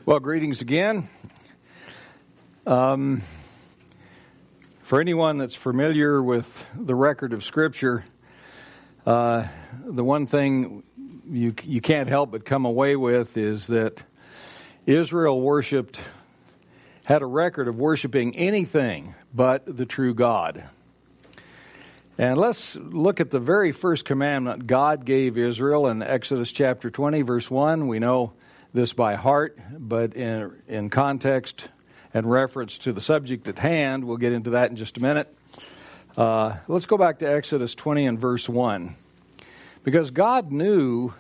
Well, greetings again. For anyone that's familiar with the record of Scripture, the one thing you can't help but come away with is that Israel had a record of worshiping anything but the true God. And let's look at the very first commandment God gave Israel in Exodus chapter 20, verse 1. We know this by heart, but in context and reference to the subject at hand, we'll get into that in just a minute. Let's go back to Exodus 20 and verse 1. Because God knew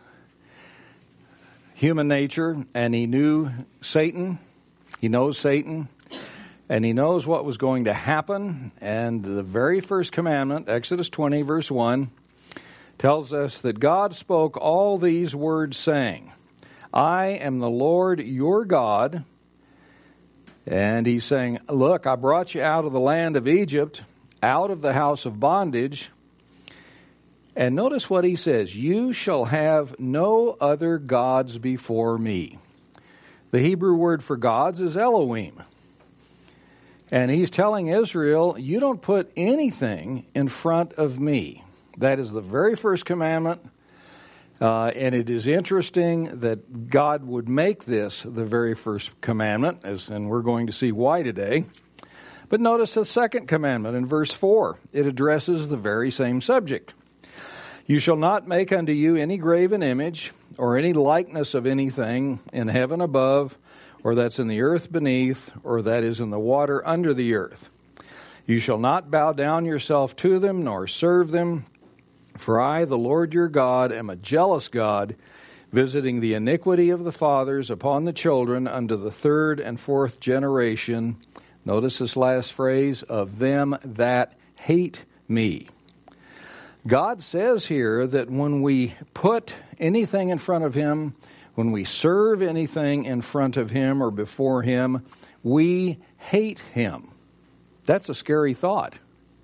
human nature, and He knew Satan. He knows Satan, and He knows what was going to happen. And the very first commandment, Exodus 20, verse 1, tells us that God spoke all these words, saying, I am the Lord your God. And He's saying, look, I brought you out of the land of Egypt, out of the house of bondage. And notice what He says, you shall have no other gods before me. The Hebrew word for gods is Elohim. And He's telling Israel, you don't put anything in front of me. That is the very first commandment. And it is interesting that God would make this the very first commandment, and we're going to see why today. But notice the second commandment in verse 4. It addresses the very same subject. You shall not make unto you any graven image or any likeness of anything in heaven above, or that's in the earth beneath, or that is in the water under the earth. You shall not bow down yourself to them, nor serve them. For I, the Lord your God, am a jealous God, visiting the iniquity of the fathers upon the children unto the third and fourth generation. Notice this last phrase, of them that hate me. God says here that when we put anything in front of Him, when we serve anything in front of Him or before Him, we hate Him. That's a scary thought.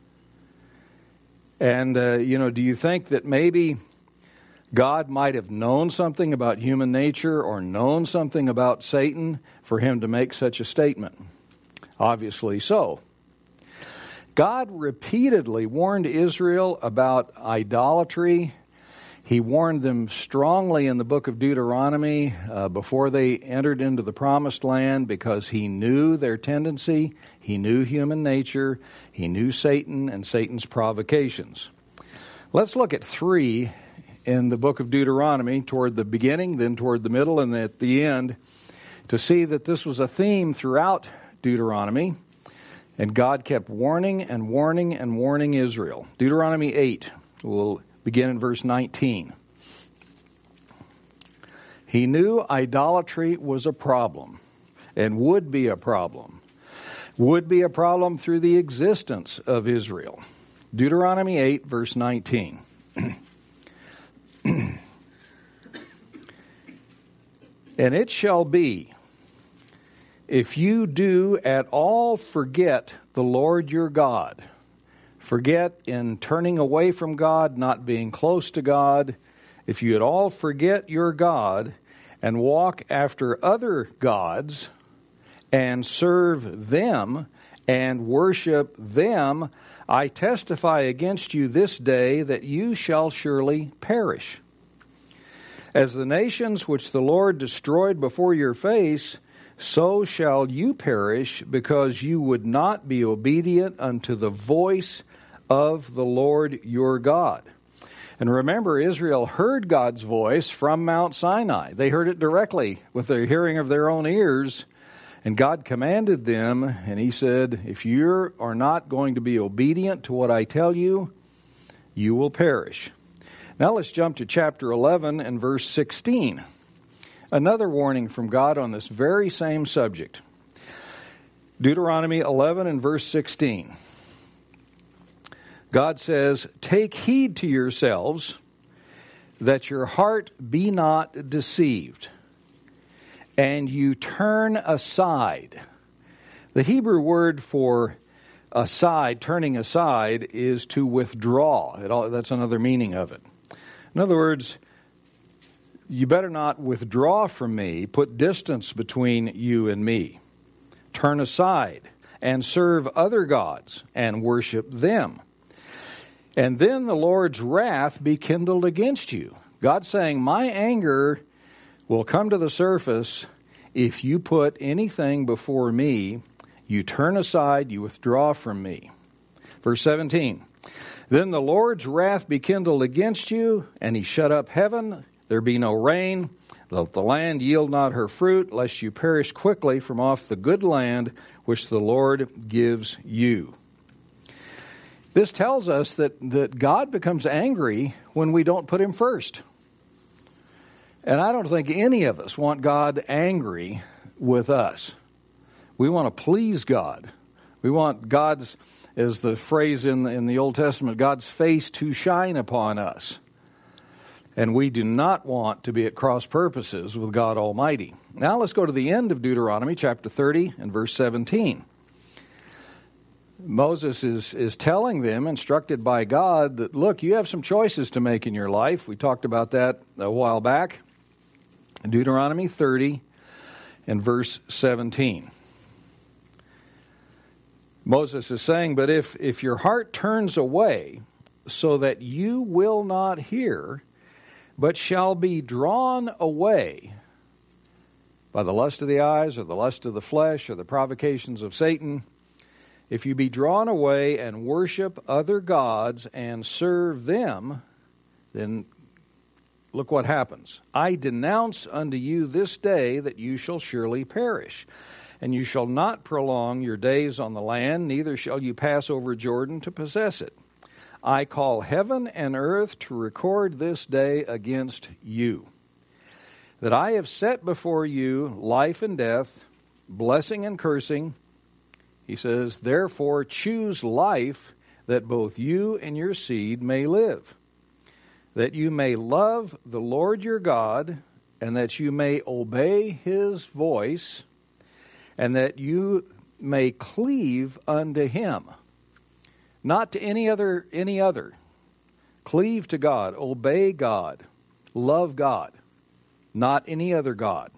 And, do you think that maybe God might have known something about human nature or known something about Satan for Him to make such a statement? Obviously so. God repeatedly warned Israel about idolatry. He warned them strongly in the book of Deuteronomy before they entered into the promised land, because He knew their tendency. He knew human nature. He knew Satan and Satan's provocations. Let's look at 3 in the book of Deuteronomy, toward the beginning, then toward the middle, and at the end, to see that this was a theme throughout Deuteronomy. And God kept warning and warning and warning Israel. Deuteronomy 8, we'll begin in verse 19. He knew idolatry was a problem and would be a problem. Would be a problem through the existence of Israel. Deuteronomy 8, verse 19. And it shall be, if you do at all forget the Lord your God, forget in turning away from God, not being close to God, if you at all forget your God and walk after other gods and serve them and worship them, I testify against you this day that you shall surely perish. As the nations which the Lord destroyed before your face, so shall you perish, because you would not be obedient unto the voice of the Lord your God. And remember, Israel heard God's voice from Mount Sinai. They heard it directly with the hearing of their own ears. And God commanded them, and He said, if you are not going to be obedient to what I tell you, you will perish. Now let's jump to chapter 11 and verse 16. Another warning from God on this very same subject. Deuteronomy 11 and verse 16. God says, take heed to yourselves that your heart be not deceived, and you turn aside. The Hebrew word for aside, turning aside, is to withdraw. That's another meaning of it. In other words, You better not withdraw from me, put distance between you and me. Turn aside and serve other gods and worship them. And then the Lord's wrath be kindled against you. God's saying, my anger will come to the surface if you put anything before me, you turn aside, you withdraw from me. Verse 17, then the Lord's wrath be kindled against you, and he shut up heaven, there be no rain, let the land yield not her fruit, lest you perish quickly from off the good land which the Lord gives you. This tells us that God becomes angry when we don't put him first. And I don't think any of us want God angry with us. We want to please God. We want God's, as the phrase in the Old Testament, God's face to shine upon us. And we do not want to be at cross purposes with God Almighty. Now let's go to the end of Deuteronomy chapter 30 and verse 17. Moses is telling them, instructed by God, that, look, you have some choices to make in your life. We talked about that a while back. Deuteronomy 30 and verse 17. Moses is saying, but if your heart turns away so that you will not hear, but shall be drawn away by the lust of the eyes or the lust of the flesh or the provocations of Satan, if you be drawn away and worship other gods and serve them, then look what happens. I denounce unto you this day that you shall surely perish, and you shall not prolong your days on the land, neither shall you pass over Jordan to possess it. I call heaven and earth to record this day against you, that I have set before you life and death, blessing and cursing. He says, therefore choose life, that both you and your seed may live, that you may love the Lord your God, and that you may obey his voice, and that you may cleave unto him. Not to any other. Cleave to God, obey God, love God, not any other God.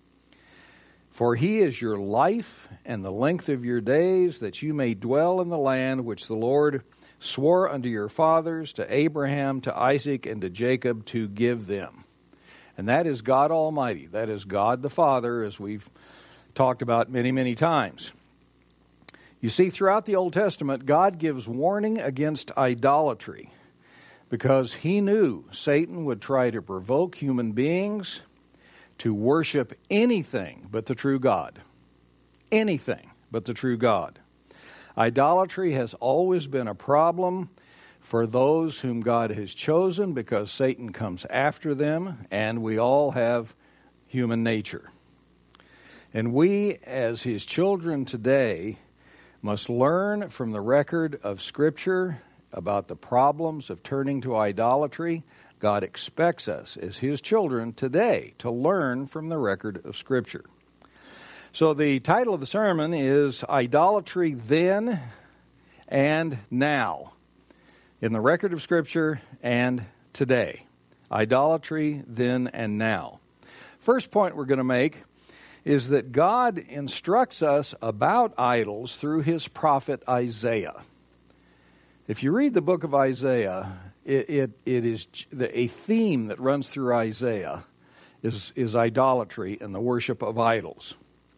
For he is your life and the length of your days, that you may dwell in the land which the Lord swore unto your fathers, to Abraham, to Isaac, and to Jacob, to give them. And that is God Almighty. That is God the Father, as we've talked about many, many times. You see, throughout the Old Testament, God gives warning against idolatry because he knew Satan would try to provoke human beings to worship anything but the true God. Anything but the true God. Idolatry has always been a problem for those whom God has chosen because Satan comes after them, and we all have human nature. And we, as his children today, must learn from the record of Scripture about the problems of turning to idolatry. God expects us as his children today to learn from the record of Scripture. So the title of the sermon is Idolatry Then and Now, in the record of Scripture and today. Idolatry then and now. First point we're going to make is that God instructs us about idols through his prophet Isaiah. If you read the book of Isaiah, it is a theme that runs through Isaiah is idolatry and the worship of idols.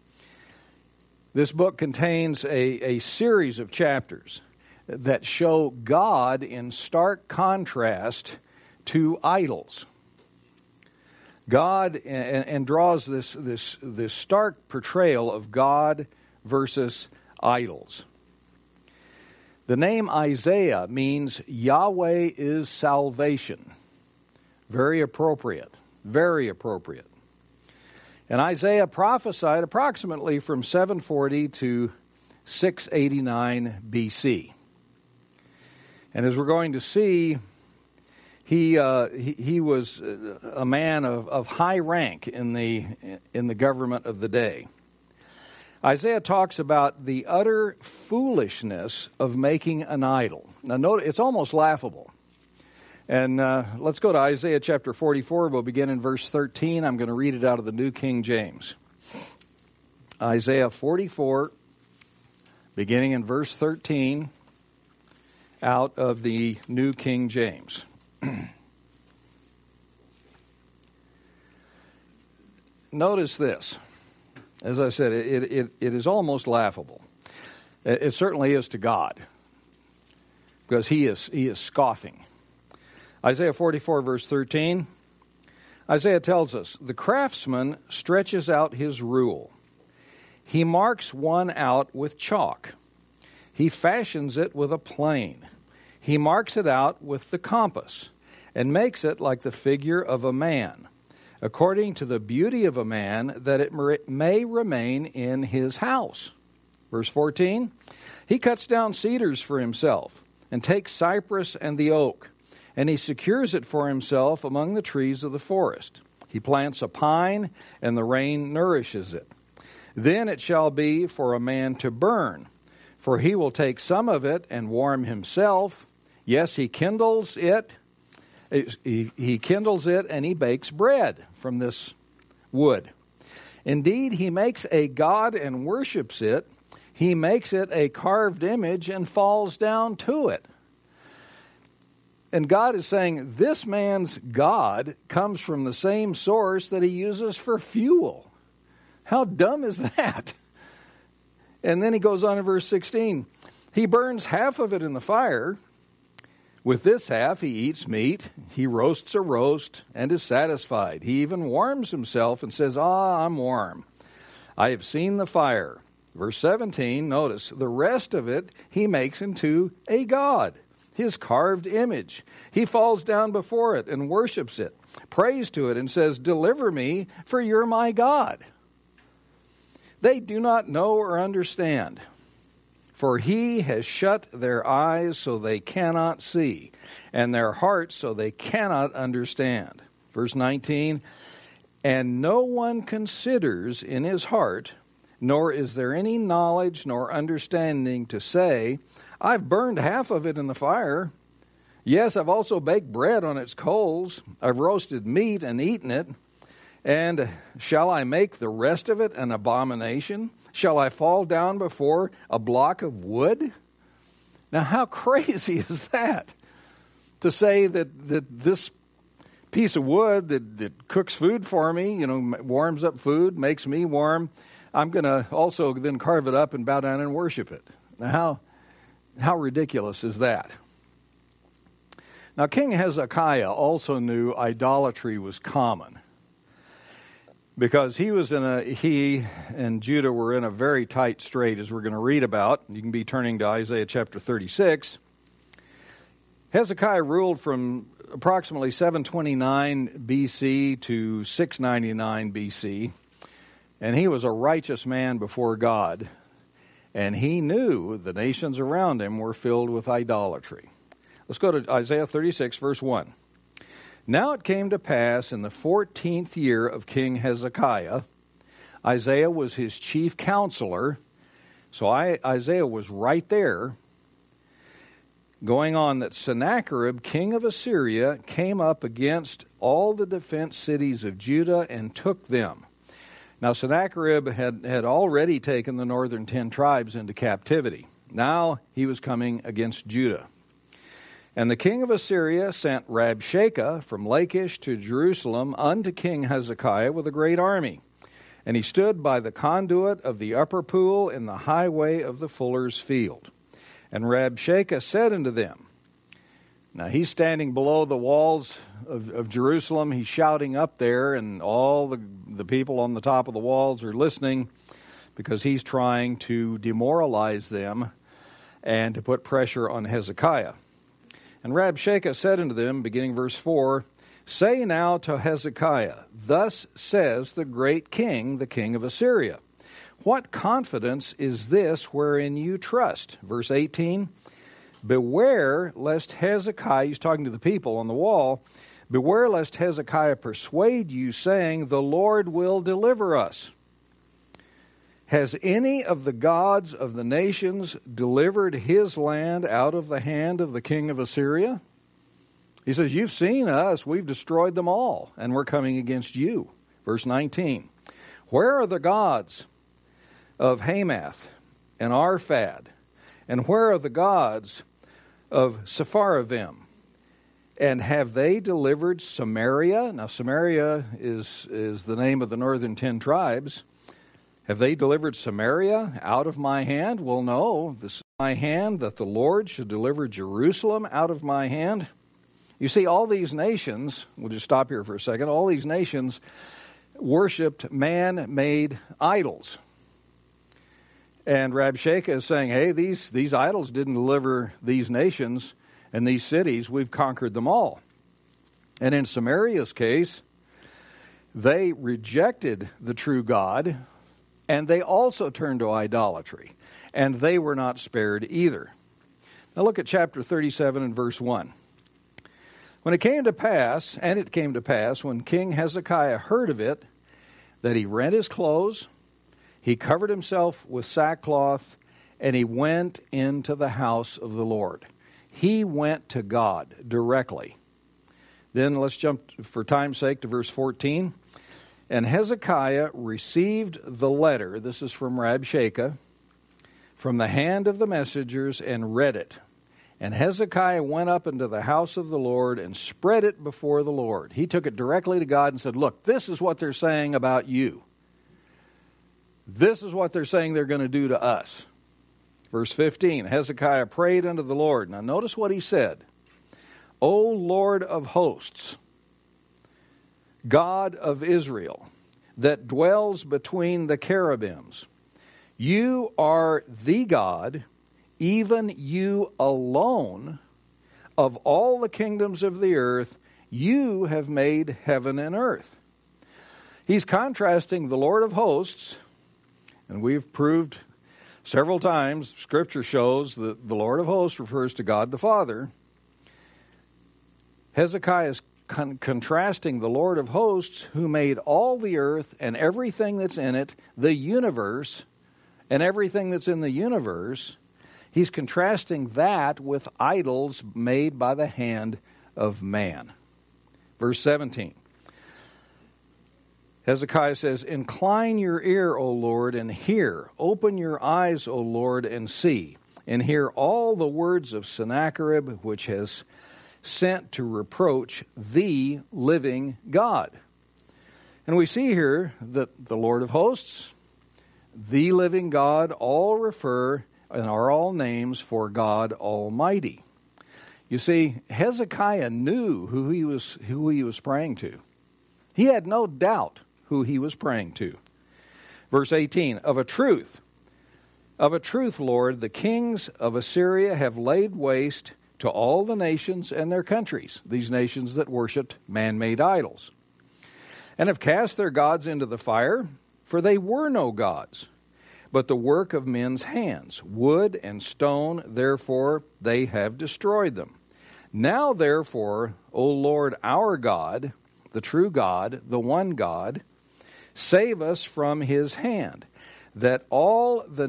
This book contains a series of chapters that show God in stark contrast to idols. God and draws this stark portrayal of God versus idols. The name Isaiah means Yahweh is salvation. Very appropriate. Very appropriate. And Isaiah prophesied approximately from 740 to 689 BC. And as we're going to see, he was a man of high rank in the government of the day. Isaiah talks about the utter foolishness of making an idol. Now note, it's almost laughable And let's go to Isaiah chapter 44. We'll begin in verse 13. I'm going to read it out of the New King James. Isaiah 44, beginning in verse 13, out of the New King James. Notice this. As I said, it is almost laughable. It certainly is to God, because he is scoffing. Isaiah 44, verse 13. Isaiah tells us, the craftsman stretches out his rule. He marks one out with chalk. He fashions it with a plane. He marks it out with the compass and makes it like the figure of a man, according to the beauty of a man, that it may remain in his house. Verse 14. He cuts down cedars for himself and takes cypress and the oak, and he secures it for himself among the trees of the forest. He plants a pine, and the rain nourishes it. Then it shall be for a man to burn, for he will take some of it and warm himself. Yes, he kindles it. He kindles it, and he bakes bread from this wood. Indeed, he makes a god and worships it. He makes it a carved image and falls down to it. And God is saying this man's God comes from the same source that he uses for fuel. How dumb is that? And then he goes on in verse 16. He burns half of it in the fire. With this half he eats meat. He roasts a roast and is satisfied. He even warms himself and says, I'm warm. I have seen the fire. Verse 17, notice, the rest of it he makes into a god, his carved image. He falls down before it and worships it, prays to it and says, deliver me, for you're my God. They do not know or understand, for he has shut their eyes so they cannot see, and their hearts so they cannot understand. Verse 19, and no one considers in his heart, nor is there any knowledge nor understanding to say, I've burned half of it in the fire. Yes, I've also baked bread on its coals. I've roasted meat and eaten it. And shall I make the rest of it an abomination? Shall I fall down before a block of wood? Now, how crazy is that? To say that this piece of wood that cooks food for me, warms up food, makes me warm, I'm going to also then carve it up and bow down and worship it. Now, how ridiculous is that? Now, King Hezekiah also knew idolatry was common, because he and Judah were in a very tight strait, as we're going to read about. You can be turning to Isaiah chapter 36. Hezekiah ruled from approximately 729 BC to 699 BC, and he was a righteous man before God, and he knew the nations around him were filled with idolatry. Let's go to Isaiah 36, verse 1. Now it came to pass in the 14th year of King Hezekiah, Isaiah was his chief counselor, so Isaiah was right there, going on, that Sennacherib, king of Assyria, came up against all the defense cities of Judah and took them. Now Sennacherib had already taken the northern 10 tribes into captivity. Now he was coming against Judah. And the king of Assyria sent Rabshakeh from Lachish to Jerusalem unto King Hezekiah with a great army. And he stood by the conduit of the upper pool in the highway of the fuller's field. And Rabshakeh said unto them, now he's standing below the walls of Jerusalem. He's shouting up there, and all the people on the top of the walls are listening, because he's trying to demoralize them and to put pressure on Hezekiah. And Rabshakeh said unto them, beginning verse 4, say now to Hezekiah, thus says the great king, the king of Assyria, what confidence is this wherein you trust? Verse 18, beware lest Hezekiah, he's talking to the people on the wall, beware lest Hezekiah persuade you, saying, the Lord will deliver us. Has any of the gods of the nations delivered his land out of the hand of the king of Assyria? He says, you've seen us, we've destroyed them all, and we're coming against you. Verse 19, where are the gods of Hamath and Arphad? And where are the gods of Sepharvaim? And have they delivered Samaria? Now, Samaria is the name of the northern 10 tribes. Have they delivered Samaria out of my hand? Well, no. This is my hand, that the Lord should deliver Jerusalem out of my hand. You see, all these nations, we'll just stop here for a second, all these nations worshipped man-made idols. And Rabshakeh is saying, hey, these idols didn't deliver these nations and these cities. We've conquered them all. And in Samaria's case, they rejected the true God, and they also turned to idolatry. And they were not spared either. Now look at chapter 37 and verse 1. When it came to pass, when King Hezekiah heard of it, that he rent his clothes, he covered himself with sackcloth, and he went into the house of the Lord. He went to God directly. Then let's jump, for time's sake, to verse 14. And Hezekiah received the letter, this is from Rabshakeh, from the hand of the messengers, and read it. And Hezekiah went up into the house of the Lord and spread it before the Lord. He took it directly to God and said, look, this is what they're saying about you. This is what they're saying they're going to do to us. Verse 15, Hezekiah prayed unto the Lord. Now notice what he said. O Lord of hosts, God of Israel, that dwells between the cherubims, you are the God, even you alone, of all the kingdoms of the earth, you have made heaven and earth. He's contrasting the Lord of hosts, and we've proved several times, Scripture shows that the Lord of hosts refers to God the Father. Hezekiah is contrasting the Lord of hosts, who made all the earth and everything that's in it, the universe, and everything that's in the universe. He's contrasting that with idols made by the hand of man. Verse 17. Hezekiah says, incline your ear, O Lord, and hear. Open your eyes, O Lord, and see. And hear all the words of Sennacherib, which has sent to reproach the living God. And we see here that the Lord of hosts, the living God, all refer and are all names for God Almighty. You see, Hezekiah knew who he was praying to. He had no doubt who he was praying to. Verse 18, of a truth, Lord, the kings of Assyria have laid waste to all the nations and their countries, these nations that worshipped man-made idols, and have cast their gods into the fire, for they were no gods, but the work of men's hands. Wood and stone, therefore, they have destroyed them. Now, therefore, O Lord our God, the true God, the one God, save us from his hand, that all the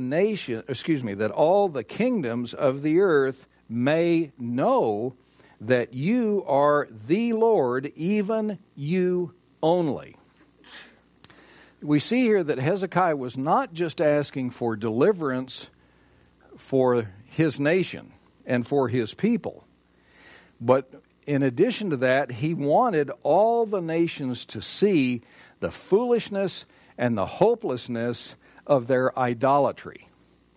kingdoms of the earth may know that you are the Lord, even you only. We see here that Hezekiah was not just asking for deliverance for his nation and for his people, but in addition to that, he wanted all the nations to see the foolishness and the hopelessness of their idolatry.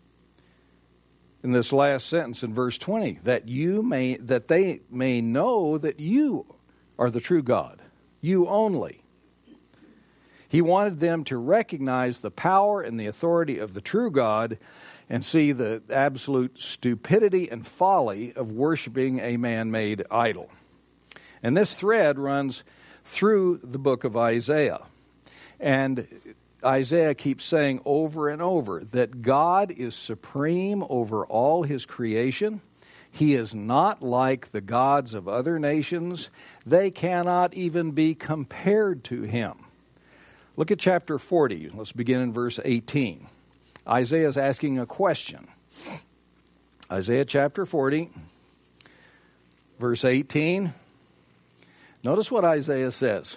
In this last sentence in verse 20, that they may know that you are the true God, you only. He wanted them to recognize the power and the authority of the true God and see the absolute stupidity and folly of worshiping a man-made idol. And this thread runs through the book of Isaiah. And Isaiah keeps saying over and over that God is supreme over all his creation. He is not like the gods of other nations. They cannot even be compared to him. Look at chapter 40. Let's begin in verse 18. Isaiah is asking a question. Isaiah chapter 40, verse 18. Notice what Isaiah says.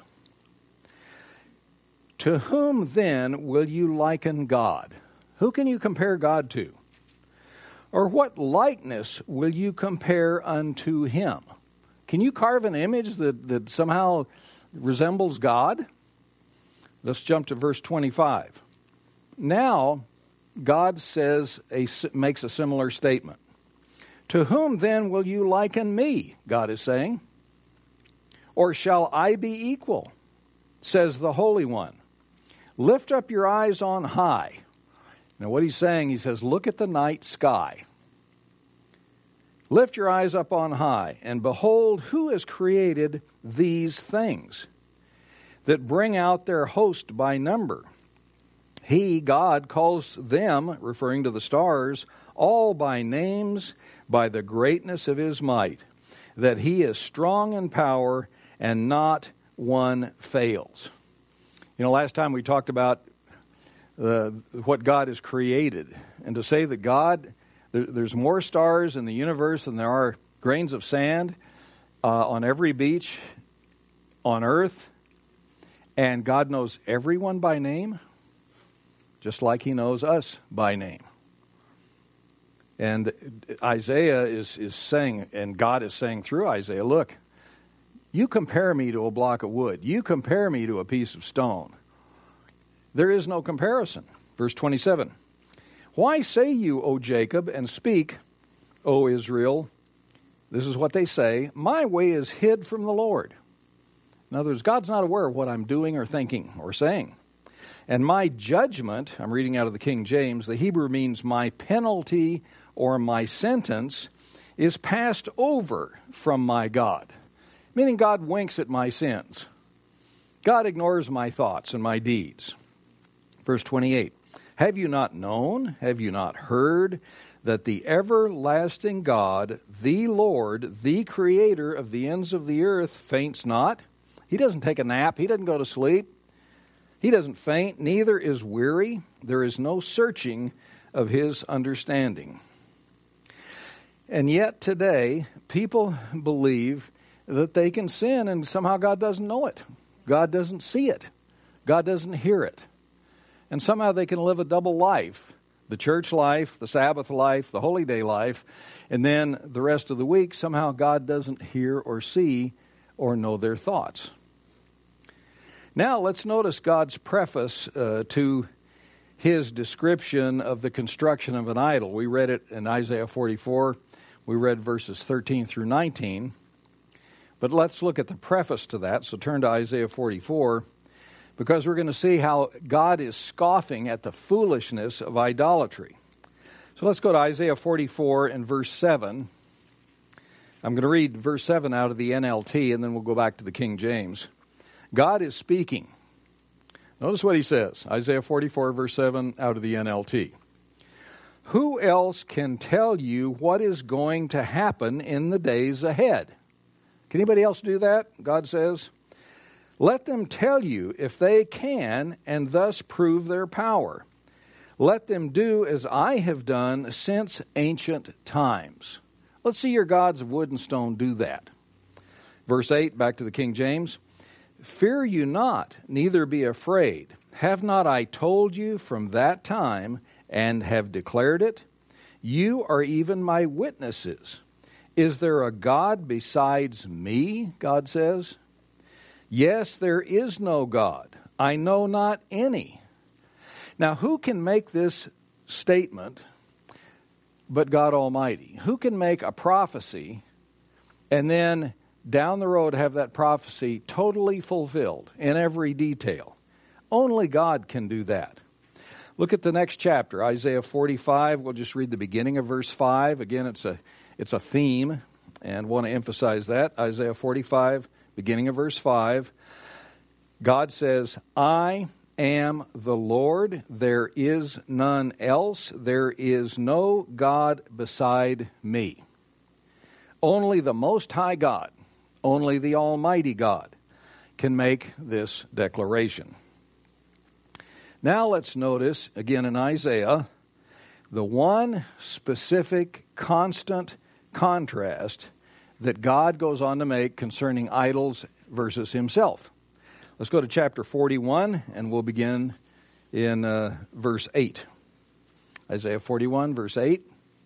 To whom then will you liken God? Who can you compare God to? Or what likeness will you compare unto him? Can you carve an image that somehow resembles God? Let's jump to verse 25. Now, God makes a similar statement. To whom then will you liken me, God is saying? Or shall I be equal, says the Holy One. Lift up your eyes on high. Now what he's saying, he says, look at the night sky. Lift your eyes up on high, and behold, who has created these things that bring out their host by number? He, God, calls them, referring to the stars, all by names, by the greatness of his might, that he is strong in power, and not one fails. You know, last time we talked about what God has created, and to say that God, there's more stars in the universe than there are grains of sand on every beach on earth, and God knows everyone by name, just like he knows us by name. And Isaiah is saying, and God is saying through Isaiah, look, you compare me to a block of wood. You compare me to a piece of stone. There is no comparison. Verse 27. Why say you, O Jacob, and speak, O Israel? This is what they say. My way is hid from the Lord. In other words, God's not aware of what I'm doing or thinking or saying. And my judgment, I'm reading out of the King James, the Hebrew means my penalty or my sentence is passed over from my God. Meaning God winks at my sins. God ignores my thoughts and my deeds. Verse 28. Have you not known, have you not heard, that the everlasting God, the Lord, the Creator of the ends of the earth, faints not? He doesn't take a nap. He doesn't go to sleep. He doesn't faint, neither is weary. There is no searching of his understanding. And yet today, people believe that they can sin and somehow God doesn't know it. God doesn't see it. God doesn't hear it. And somehow they can live a double life. The church life, the Sabbath life, the holy day life, and then the rest of the week, somehow God doesn't hear or see or know their thoughts. Now let's notice God's preface to his description of the construction of an idol. We read it in Isaiah 44. We read verses 13 through 19. But let's look at the preface to that. So turn to Isaiah 44, because we're going to see how God is scoffing at the foolishness of idolatry. So let's go to Isaiah 44 and verse 7. I'm going to read verse 7 out of the NLT, and then we'll go back to the King James. God is speaking. Notice what he says. Isaiah 44, verse 7 out of the NLT. Who else can tell you what is going to happen in the days ahead? Can anybody else do that? God says, let them tell you if they can, and thus prove their power. Let them do as I have done since ancient times. Let's see your gods of wood and stone do that. Verse 8, back to the King James. Fear you not, neither be afraid. Have not I told you from that time, and have declared it? You are even my witnesses. Is there a God besides me, God says? Yes, there is no God. I know not any. Now, who can make this statement but God Almighty? Who can make a prophecy and then down the road have that prophecy totally fulfilled in every detail? Only God can do that. Look at the next chapter, Isaiah 45. We'll just read the beginning of verse 5. Again, it's a theme, and want to emphasize that. Isaiah 45, beginning of verse 5. God says, I am the Lord, there is none else, there is no God beside me. Only the Most High God, only the Almighty God can make this declaration. Now let's notice, again in Isaiah, the one specific, constant contrast that God goes on to make concerning idols versus himself. Let's go to chapter 41, and we'll begin in verse 8. Isaiah 41, verse 8.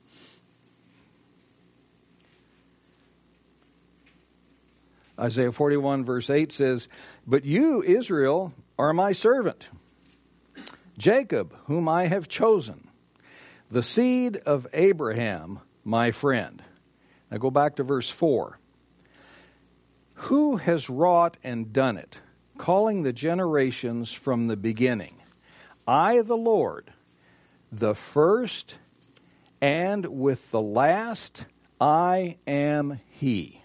Isaiah 41, verse 8 says, "But you, Israel, are my servant, Jacob, whom I have chosen, the seed of Abraham, my friend." Now go back to verse 4. "Who has wrought and done it, calling the generations from the beginning? I, the Lord, the first, and with the last, I am He."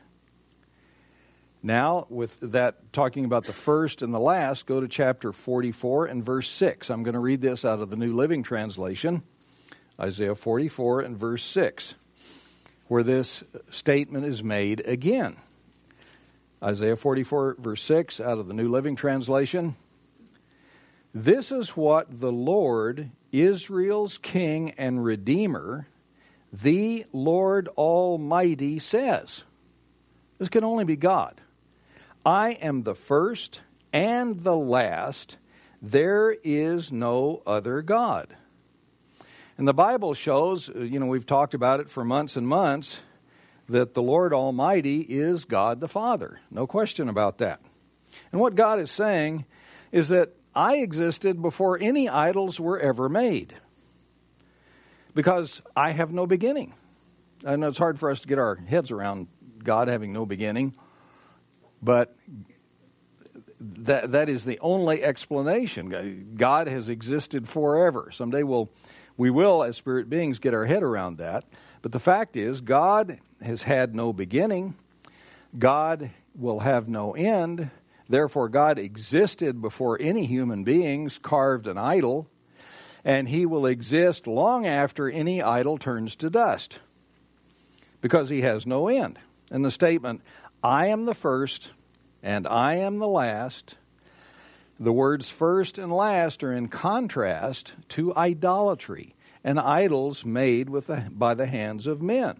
Now, with that, talking about the first and the last, go to chapter 44 and verse 6. I'm going to read this out of the New Living Translation, Isaiah 44 and verse 6, where this statement is made again. Isaiah 44, verse 6, out of the New Living Translation. "This is what the Lord, Israel's King and Redeemer, the Lord Almighty says." This can only be God. "I am the first and the last. There is no other God." And the Bible shows, we've talked about it for months and months, that the Lord Almighty is God the Father. No question about that. And what God is saying is that I existed before any idols were ever made, because I have no beginning. I know it's hard for us to get our heads around God having no beginning, but that is the only explanation. God has existed forever. Someday we will, as spirit beings, get our head around that. But the fact is, God has had no beginning. God will have no end. Therefore, God existed before any human beings carved an idol, and He will exist long after any idol turns to dust, because He has no end. And the statement, "I am the first and I am the last," the words first and last are in contrast to idolatry and idols made by the hands of men.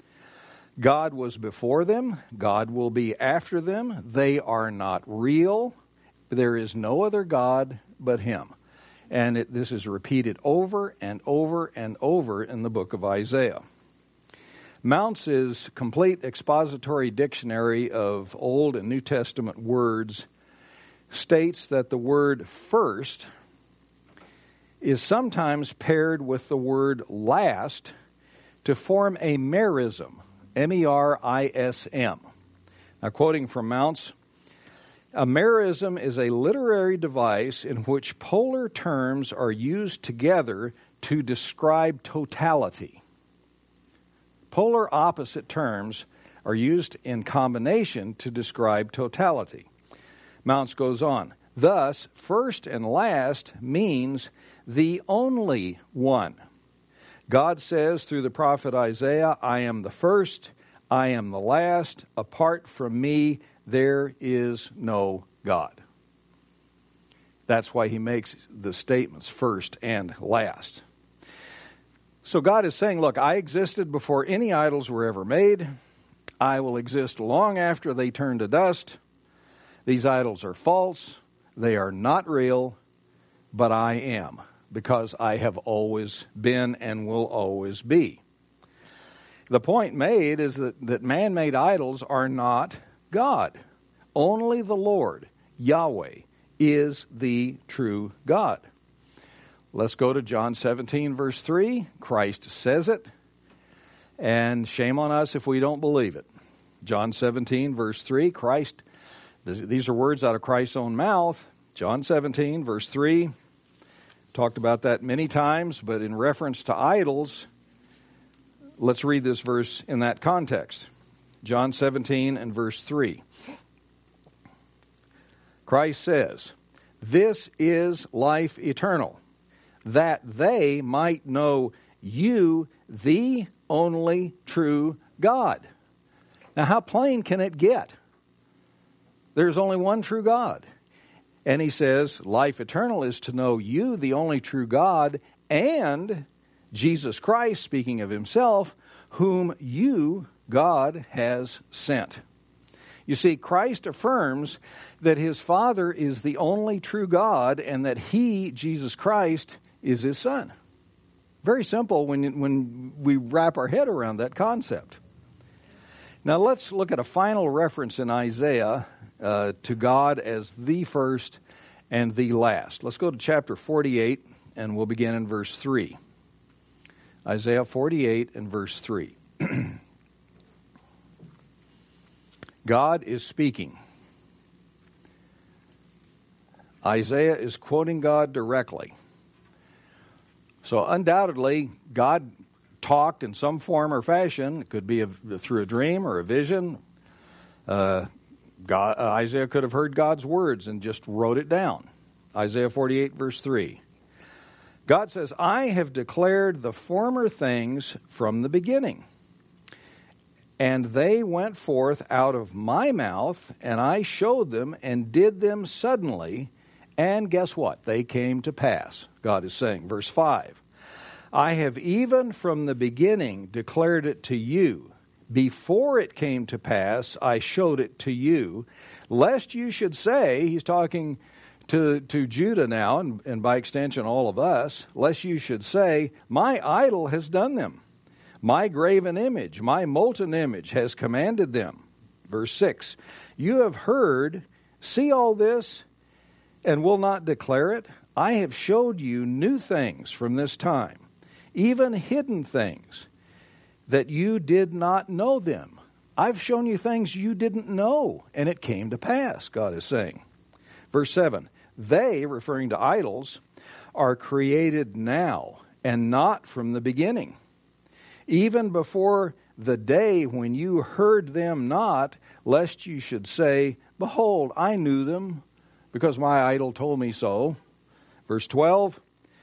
God was before them. God will be after them. They are not real. There is no other God but Him. And this is repeated over and over and over in the book of Isaiah. Mounce's complete expository dictionary of Old and New Testament words states that the word first is sometimes paired with the word last to form a merism, M-E-R-I-S-M. Now, quoting from Mounce, "A merism is a literary device in which polar terms are used together to describe totality." Polar opposite terms are used in combination to describe totality. Mounce goes on, "Thus, first and last means the only one. God says through the prophet Isaiah, 'I am the first, I am the last. Apart from me, there is no God.'" That's why he makes the statements first and last. So God is saying, look, I existed before any idols were ever made. I will exist long after they turn to dust. These idols are false. They are not real, but I am, because I have always been and will always be. The point made is that man-made idols are not God. Only the Lord, Yahweh, is the true God. Let's go to John 17, verse 3. Christ says it, and shame on us if we don't believe it. John 17, verse 3, these are words out of Christ's own mouth. John 17, verse 3, talked about that many times, but in reference to idols, let's read this verse in that context. John 17 and verse 3. Christ says, "This is life eternal, that they might know you, the only true God." Now, how plain can it get? There's only one true God. And he says, life eternal is to know you, the only true God, and Jesus Christ, speaking of himself, whom you, God, has sent. You see, Christ affirms that his Father is the only true God and that he, Jesus Christ, is his Son. Very simple when we wrap our head around that concept. Now let's look at a final reference in Isaiah to God as the first and the last. Let's go to chapter 48 and we'll begin in verse 3. Isaiah 48 and verse 3. God is speaking. Isaiah is quoting God directly. So undoubtedly, God talked in some form or fashion. It could be through a dream or a vision. Isaiah could have heard God's words and just wrote it down. Isaiah 48 verse 3. God says, I have declared the former things from the beginning. And they went forth out of my mouth, and I showed them and did them suddenly. And guess what? They came to pass. God is saying, verse 5, I have even from the beginning declared it to you. Before it came to pass, I showed it to you, lest you should say, he's talking to Judah now, and by extension all of us, lest you should say, my idol has done them. My graven image, my molten image has commanded them. Verse 6, you have heard, see all this, and will not declare it? I have showed you new things from this time, even hidden things, that you did not know them. I've shown you things you didn't know, and it came to pass, God is saying. Verse 7, they, referring to idols, are created now, and not from the beginning. Even before the day when you heard them not, lest you should say, behold, I knew them, because my idol told me so. Verse 12,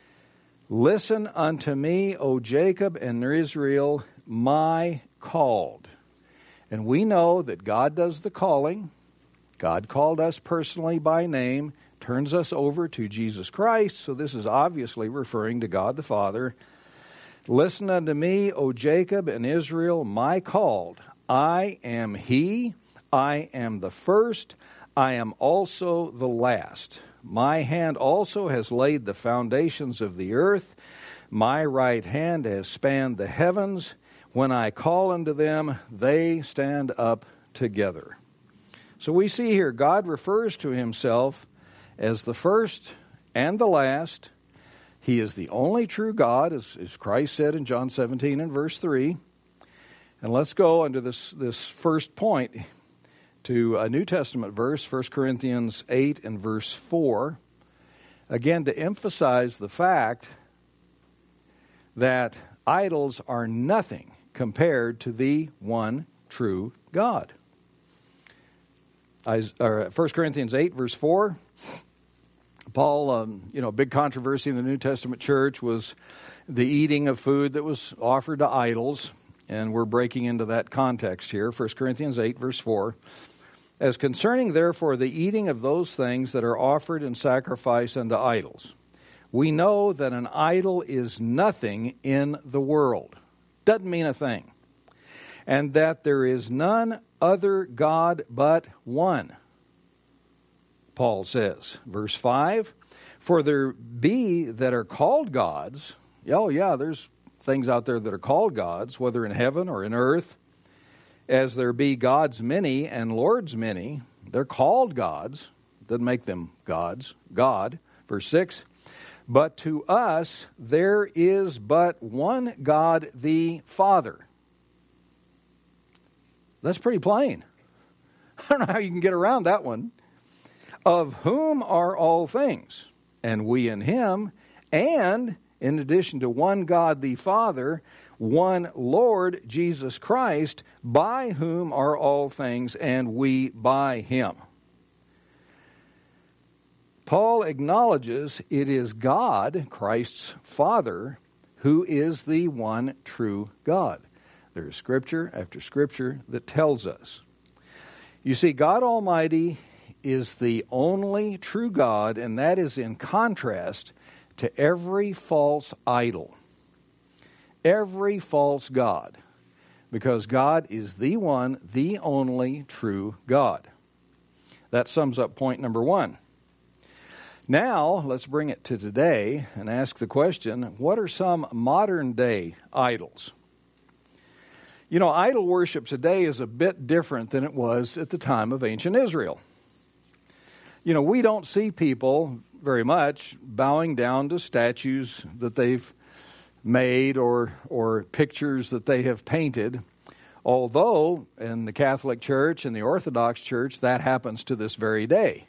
listen unto me, O Jacob and Israel, my called. And we know that God does the calling. God called us personally by name, turns us over to Jesus Christ, so this is obviously referring to God the Father. Listen unto me, O Jacob and Israel, my called. I am he, I am the first, I am also the last. My hand also has laid the foundations of the earth. My right hand has spanned the heavens. When I call unto them, they stand up together. So we see here God refers to himself as the first and the last. He is the only true God, as Christ said in John 17 and verse 3. And let's go under this first point to a New Testament verse, 1 Corinthians 8 and verse 4. Again, to emphasize the fact that idols are nothing compared to the one true God. 1 Corinthians 8 verse 4. Paul, big controversy in the New Testament church was the eating of food that was offered to idols, and we're breaking into that context here. 1 Corinthians 8, verse 4. As concerning, therefore, the eating of those things that are offered in sacrifice unto idols, we know that an idol is nothing in the world. Doesn't mean a thing. And that there is none other God but one. Paul says, verse 5, for there be that are called gods. Oh yeah, there's things out there that are called gods, whether in heaven or in earth. As there be gods many and lords many, they're called gods. Doesn't make them gods. God, verse 6, but to us there is but one God, the Father. That's pretty plain. I don't know how you can get around that one. Of whom are all things, and we in him, and in addition to one God the Father, one Lord Jesus Christ, by whom are all things, and we by him. Paul acknowledges it is God, Christ's Father, who is the one true God. There is scripture after scripture that tells us. You see, God Almighty is the only true God, and that is in contrast to every false idol, every false god because God is the one, the only true God. That sums up point number 1. Now, let's bring it to today and ask the question, what are some modern day idols? You know, idol worship today is a bit different than it was at the time of ancient Israel. You know, we don't see people very much bowing down to statues that they've made or pictures that they have painted, although in the Catholic Church and the Orthodox Church that happens to this very day.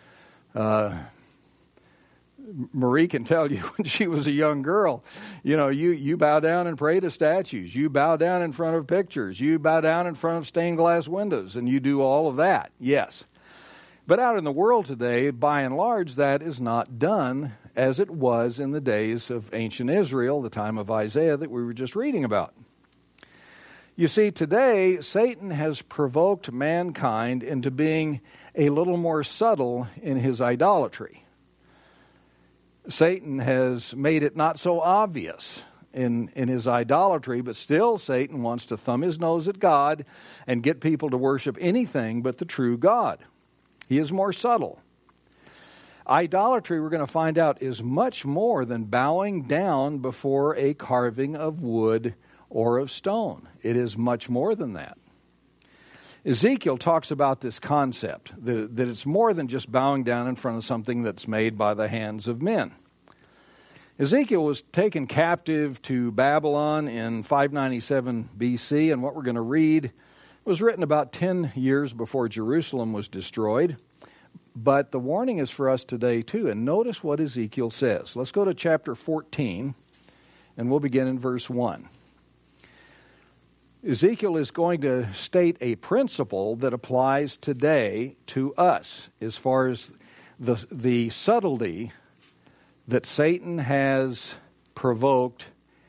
Marie can tell you when she was a young girl, you know, you bow down and pray to statues. You bow down in front of pictures. You bow down in front of stained glass windows, and you do all of that, yes. But out in the world today, by and large, that is not done as it was in the days of ancient Israel, the time of Isaiah that we were just reading about. You see, today, Satan has provoked mankind into being a little more subtle in his idolatry. Satan has made it not so obvious in his idolatry, but still Satan wants to thumb his nose at God and get people to worship anything but the true God. He is more subtle. Idolatry, we're going to find out, is much more than bowing down before a carving of wood or of stone. It is much more than that. Ezekiel talks about this concept, that it's more than just bowing down in front of something that's made by the hands of men. Ezekiel was taken captive to Babylon in 597 BC, and what we're going to read was written about 10 years before Jerusalem was destroyed. But the warning is for us today too, and notice what Ezekiel says. Let's go to chapter 14, and we'll begin in verse 1. Ezekiel is going to state a principle that applies today to us as far as the subtlety that Satan has provoked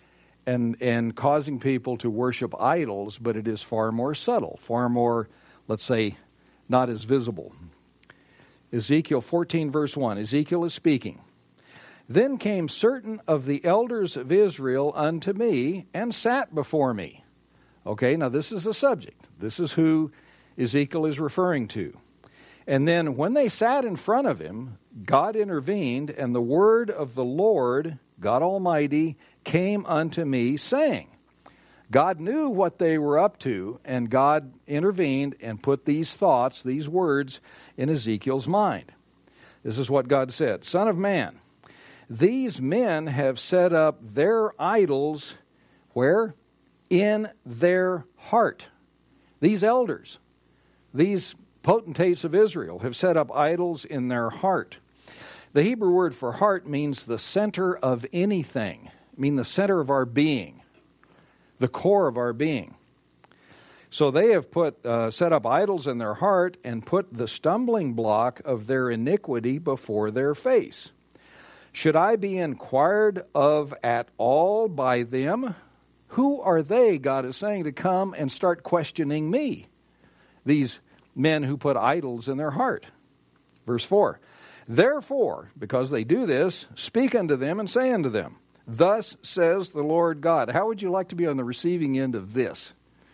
and causing people to worship idols, but it is far more subtle, far more, let's say, not as visible. Ezekiel 14 verse 1, Ezekiel is speaking. Then came certain of the elders of Israel unto me and sat before me. Okay, now this is the subject. This is who Ezekiel is referring to. And then when they sat in front of him, God intervened, and the word of the Lord, God Almighty, came unto me, saying, God knew what they were up to, and God intervened and put these thoughts, these words, in Ezekiel's mind. This is what God said, Son of man, these men have set up their idols, where? In their heart. These elders, these potentates of Israel have set up idols in their heart. The Hebrew word for heart means the center of anything, the center of our being, the core of our being. So they have set up idols in their heart and put the stumbling block of their iniquity before their face. Should I be inquired of at all by them? Who are they, God is saying, to come and start questioning me? These men who put idols in their heart. Verse 4, Therefore, because they do this, speak unto them and say unto them, Thus says the Lord God. How would you like to be on the receiving end of this?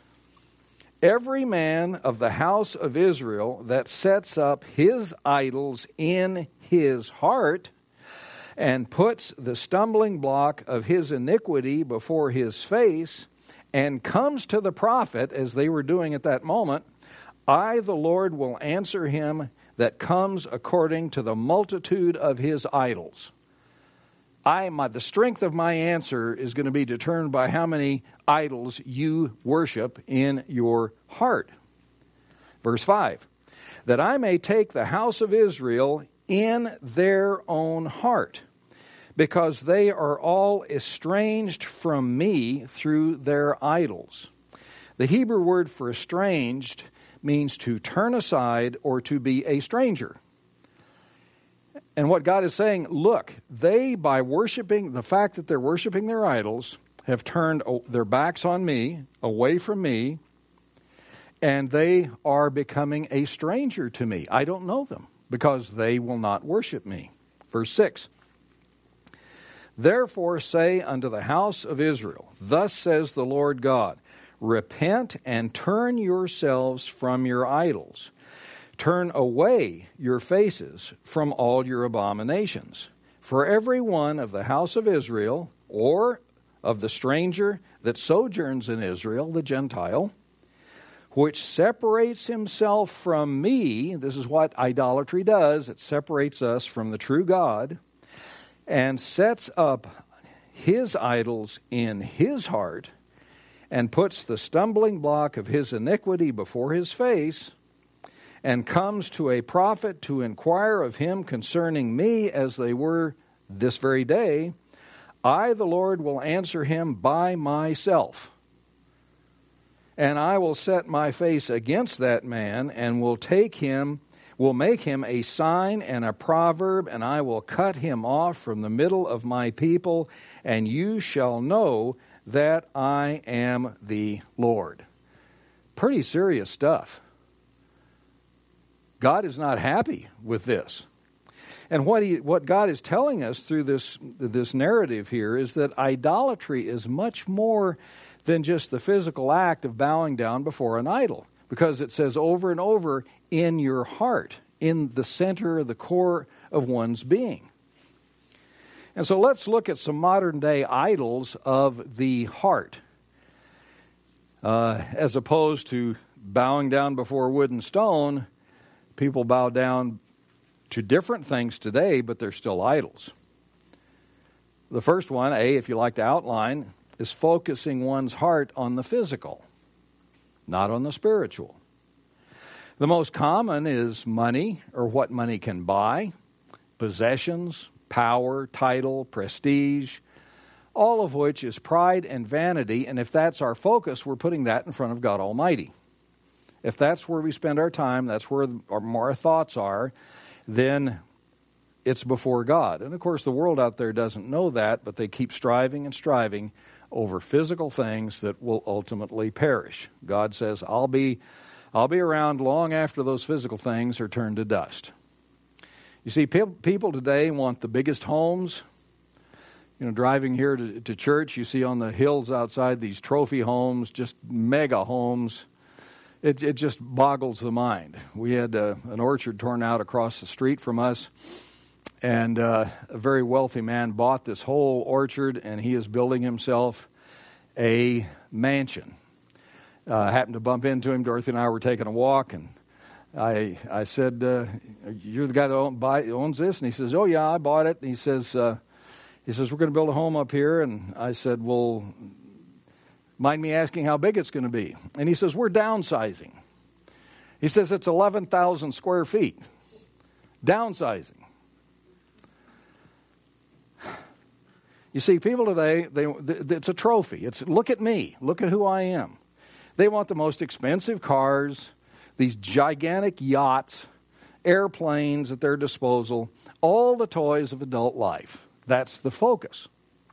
Every man of the house of Israel that sets up his idols in his heart and puts the stumbling block of his iniquity before his face and comes to the prophet, as they were doing at that moment, I, the Lord, will answer him that comes according to the multitude of his idols. The strength of my answer is going to be determined by how many idols you worship in your heart. Verse 5, that I may take the house of Israel in their own heart, because they are all estranged from me through their idols. The Hebrew word for estranged means to turn aside or to be a stranger. And what God is saying, look, they, by worshiping, the fact that they're worshiping their idols, have turned their backs on me, away from me, and they are becoming a stranger to me. I don't know them, because they will not worship me. Verse 6, Therefore say unto the house of Israel, Thus says the Lord God, Repent and turn yourselves from your idols. Turn away your faces from all your abominations. For every one of the house of Israel, or of the stranger that sojourns in Israel, the Gentile, which separates himself from me," this is what idolatry does, it separates us from the true God, "and sets up his idols in his heart, and puts the stumbling block of his iniquity before his face, and comes to a prophet to inquire of him concerning me as they were this very day, I, the Lord, will answer him by myself. And I will set my face against that man, and will make him a sign and a proverb, and I will cut him off from the middle of my people, and you shall know that I am the Lord." Pretty serious stuff. God is not happy with this. And what God is telling us through this narrative here is that idolatry is much more than just the physical act of bowing down before an idol. Because it says over and over, in your heart, in the center, the core of one's being. And so let's look at some modern day idols of the heart. As opposed to bowing down before wood and stone, people bow down to different things today, but they're still idols. The first one, if you like to outline, is focusing one's heart on the physical, not on the spiritual. The most common is money, or what money can buy, possessions, power, title, prestige, all of which is pride and vanity, and if that's our focus, we're putting that in front of God Almighty. If that's where we spend our time, that's where our thoughts are, then it's before God. And of course, the world out there doesn't know that, but they keep striving and striving over physical things that will ultimately perish. God says, I'll be around long after those physical things are turned to dust. You see, people today want the biggest homes. You know, driving here to church, you see on the hills outside these trophy homes, just mega homes. It just boggles the mind. We had an orchard torn out across the street from us, and a very wealthy man bought this whole orchard, and he is building himself a mansion. Happened to bump into him. Dorothy and I were taking a walk, and I said, "You're the guy that owns this?" And he says, "Oh yeah, I bought it." And he says, "We're going to build a home up here." And I said, "Well, mind me asking how big it's going to be?" And he says, "We're downsizing." He says, "It's 11,000 square feet. Downsizing." You see, people today, it's a trophy. It's, look at me. Look at who I am. They want the most expensive cars, these gigantic yachts, airplanes at their disposal, all the toys of adult life. That's the focus.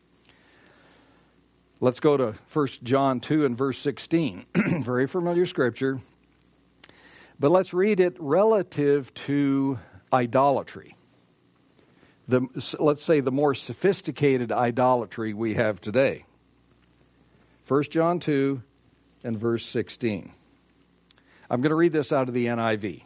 Let's go to 1 John 2 and verse 16. Very familiar scripture. But let's read it relative to idolatry. Let's say the more sophisticated idolatry we have today. 1 John 2 and verse 16. I'm going to read this out of the NIV.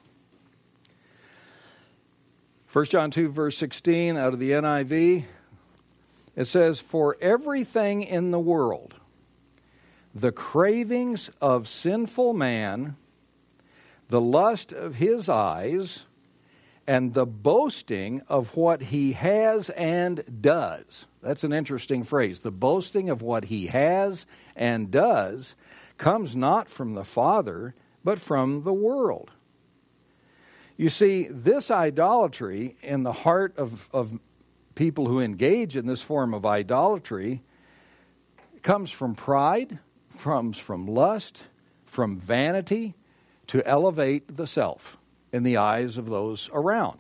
1 John 2 verse 16 out of the NIV. It says, "For everything in the world, the cravings of sinful man, the lust of his eyes, and the boasting of what he has and does." That's an interesting phrase. The boasting of what he has and does comes not from the Father, but from the world. You see, this idolatry in the heart of people who engage in this form of idolatry comes from pride, comes from lust, from vanity, to elevate the self in the eyes of those around.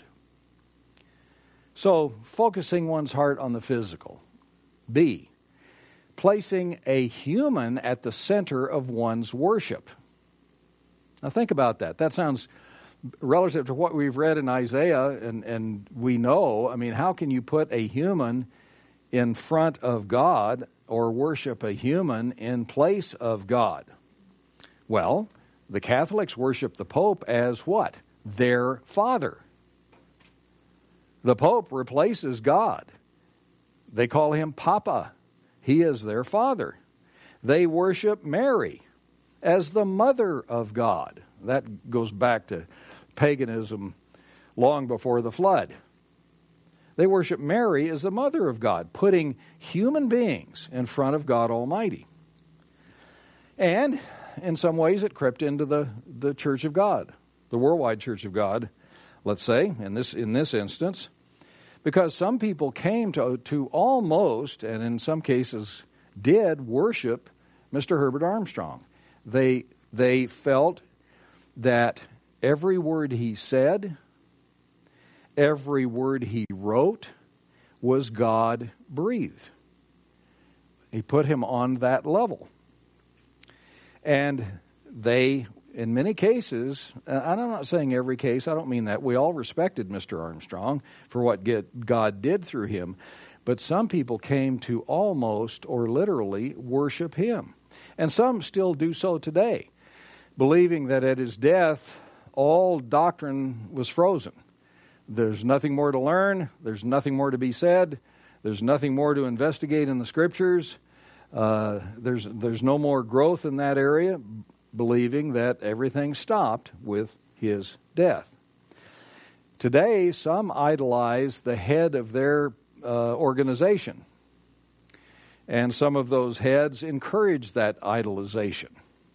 So, focusing one's heart on the physical. B, placing a human at the center of one's worship. Now think about that. That sounds relative to what we've read in Isaiah, and we know, I mean, how can you put a human in front of God or worship a human in place of God? Well, the Catholics worship the Pope as what? Their father. The Pope replaces God. They call him Papa. He is their father. They worship Mary as the mother of God. That goes back to paganism long before the flood. They worship Mary as the mother of God, putting human beings in front of God Almighty. And in some ways it crept into the Church of God, the worldwide Church of God, let's say, in this instance, because some people came to almost, and in some cases did, worship Mr. Herbert Armstrong. They felt that every word he said, every word he wrote was God-breathed. He put him on that level. And they, in many cases, and I'm not saying every case, I don't mean that. We all respected Mr. Armstrong for what God did through him. But some people came to almost or literally worship him. And some still do so today, believing that at his death, all doctrine was frozen. There's nothing more to learn. There's nothing more to be said. There's nothing more to investigate in the Scriptures. There's no more growth in that area, believing that everything stopped with his death. Today, some idolize the head of their organization, and some of those heads encourage that idolization.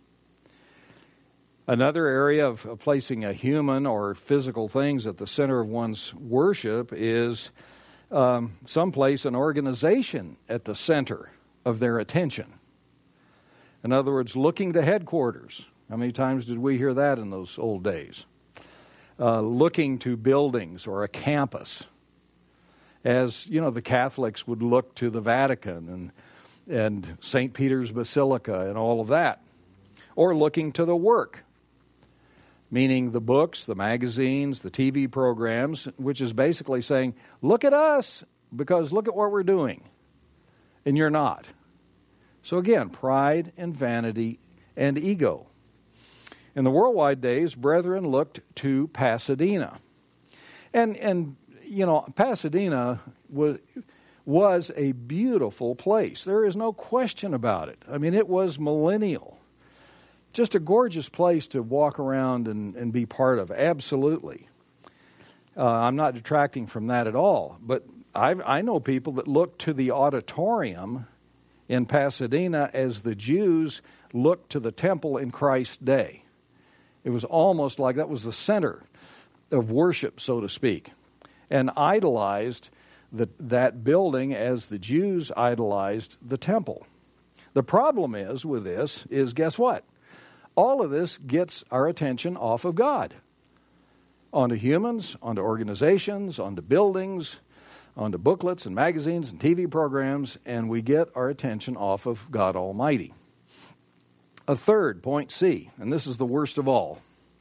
Another area of placing a human or physical things at the center of one's worship is some place an organization at the center of their attention. In other words, looking to headquarters. How many times did we hear that in those old days? Looking to buildings or a campus. As, you know, the Catholics would look to the Vatican and St. Peter's Basilica and all of that. Or looking to the work, meaning the books, the magazines, the TV programs, which is basically saying, look at us, because look at what we're doing. And you're not. So again, pride and vanity and ego. In the worldwide days, brethren looked to Pasadena. And you know, Pasadena was a beautiful place. There is no question about it. I mean, it was millennial. Just a gorgeous place to walk around and be part of, absolutely. I'm not detracting from that at all, but I know people that look to the auditorium in Pasadena as the Jews looked to the temple in Christ's day. It was almost like that was the center of worship, so to speak, and idolized that building as the Jews idolized the temple. The problem is with this is, guess what? All of this gets our attention off of God, onto humans, onto organizations, onto buildings, onto booklets and magazines and TV programs, and we get our attention off of God Almighty. A third, point C, and this is the worst of all.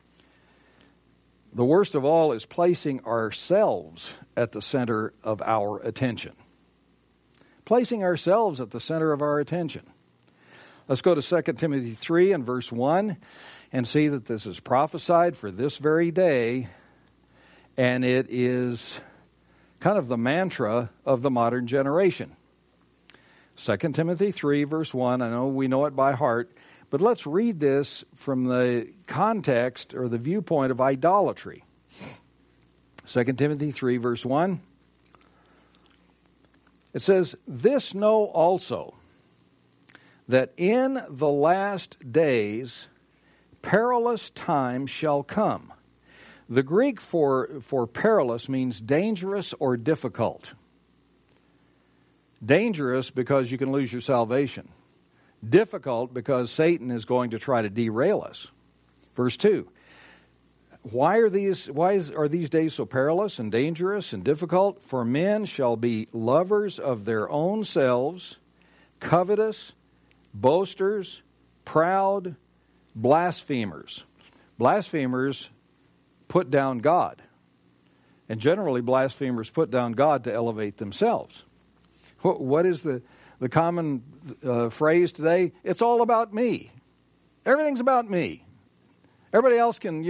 The worst of all is placing ourselves at the center of our attention. Placing ourselves at the center of our attention. Let's go to 2 Timothy 3 and verse 1 and see that this is prophesied for this very day, and it is kind of the mantra of the modern generation. 2 Timothy 3 verse 1, I know we know it by heart, but let's read this from the context or the viewpoint of idolatry. 2 Timothy 3 verse 1, it says, "This know also, that in the last days perilous times shall come." The Greek for perilous means dangerous or difficult. Dangerous because you can lose your salvation. Difficult because Satan is going to try to derail us. Verse 2. Why are these days so perilous and dangerous and difficult? For men shall be lovers of their own selves, covetous, boasters, proud, blasphemers. Blasphemers put down God. And generally blasphemers put down God to elevate themselves. What is the common phrase today? It's all about me. Everything's about me. Everybody else can,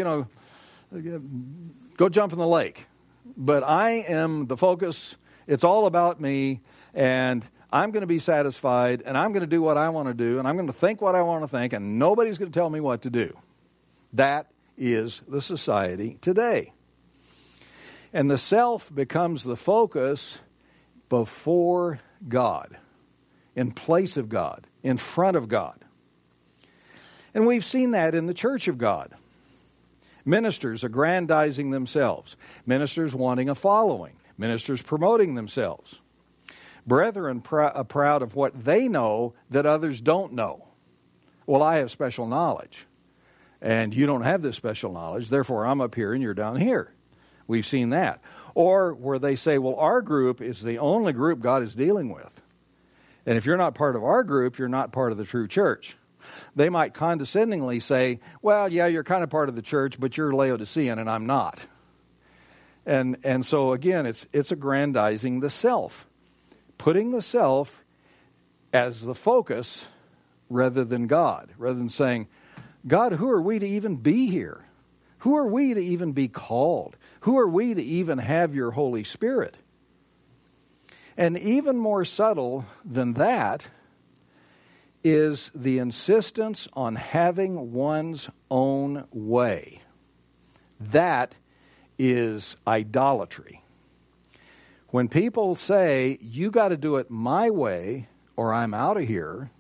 go jump in the lake. But I am the focus. It's all about me, and I'm going to be satisfied, and I'm going to do what I want to do, and I'm going to think what I want to think, and nobody's going to tell me what to do. That is the society today. And the self becomes the focus before God, in place of God, in front of God. And we've seen that in the church of God. Ministers aggrandizing themselves. Ministers wanting a following. Ministers promoting themselves. Brethren proud of what they know that others don't know. Well, I have special knowledge, and you don't have this special knowledge, therefore I'm up here and you're down here. We've seen that. Or where they say, well, our group is the only group God is dealing with. And if you're not part of our group, you're not part of the true church. They might condescendingly say, well, yeah, you're kind of part of the church, but you're Laodicean and I'm not. And so again, it's aggrandizing the self. Putting the self as the focus rather than God. Rather than saying, God, who are we to even be here? Who are we to even be called? Who are we to even have your Holy Spirit? And even more subtle than that is the insistence on having one's own way. That is idolatry. When people say, you got to do it my way or I'm out of here,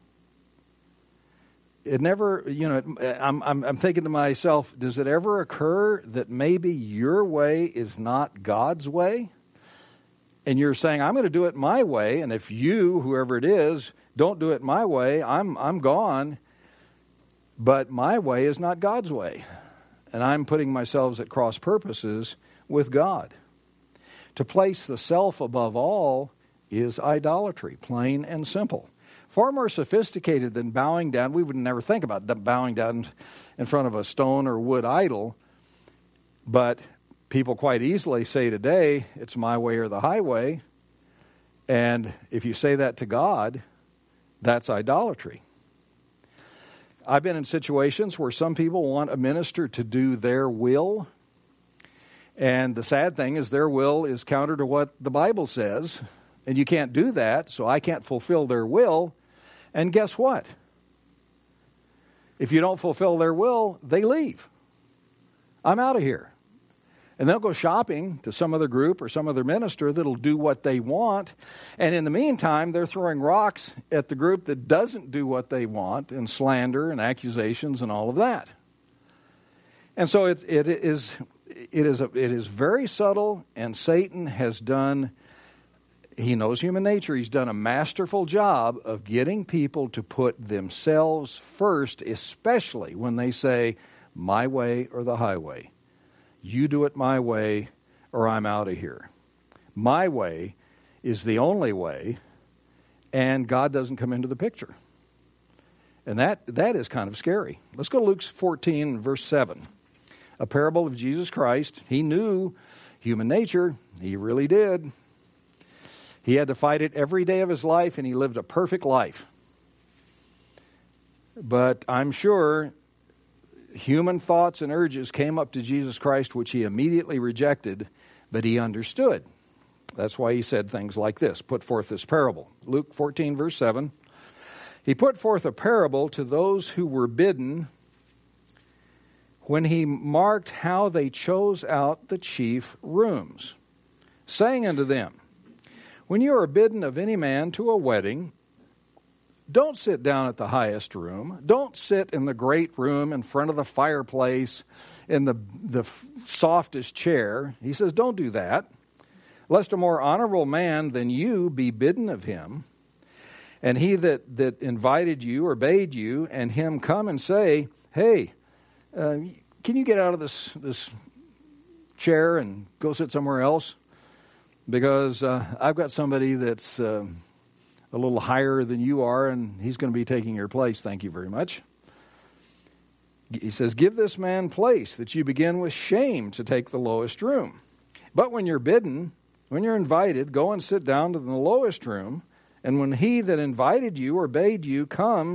it never, I'm thinking to myself, does it ever occur that maybe your way is not God's way? And you're saying, I'm going to do it my way, and if you, whoever it is, don't do it my way, I'm gone. But my way is not God's way. And I'm putting myself at cross purposes with God. To place the self above all is idolatry, plain and simple. Far more sophisticated than bowing down. We would never think about bowing down in front of a stone or wood idol. But people quite easily say today, it's my way or the highway. And if you say that to God, that's idolatry. I've been in situations where some people want a minister to do their will. And the sad thing is their will is counter to what the Bible says. And you can't do that, so I can't fulfill their will. And guess what? If you don't fulfill their will, they leave. I'm out of here. And they'll go shopping to some other group or some other minister that'll do what they want. And in the meantime, they're throwing rocks at the group that doesn't do what they want, and slander and accusations and all of that. And so it is very subtle, and Satan has done, he knows human nature, he's done a masterful job of getting people to put themselves first, especially when they say, my way or the highway. You do it my way or I'm out of here. My way is the only way, and God doesn't come into the picture. And that is kind of scary. Let's go to Luke 14, verse 7. A parable of Jesus Christ. He knew human nature. He really did. He had to fight it every day of his life, and he lived a perfect life. But I'm sure human thoughts and urges came up to Jesus Christ, which he immediately rejected, but he understood. That's why he said things like this, put forth this parable. Luke 14, verse 7. He put forth a parable to those who were bidden when he marked how they chose out the chief rooms, saying unto them, when you are bidden of any man to a wedding, don't sit down at the highest room. Don't sit in the great room in front of the fireplace in the softest chair. He says, don't do that, lest a more honorable man than you be bidden of him. And he that invited you or bade you, and him come and say, hey, can you get out of this chair and go sit somewhere else? Because I've got somebody that's a little higher than you are, and he's going to be taking your place. Thank you very much. He says, give this man place, that you begin with shame to take the lowest room. But when you're bidden, when you're invited, go and sit down to the lowest room. And when he that invited you or bade you come,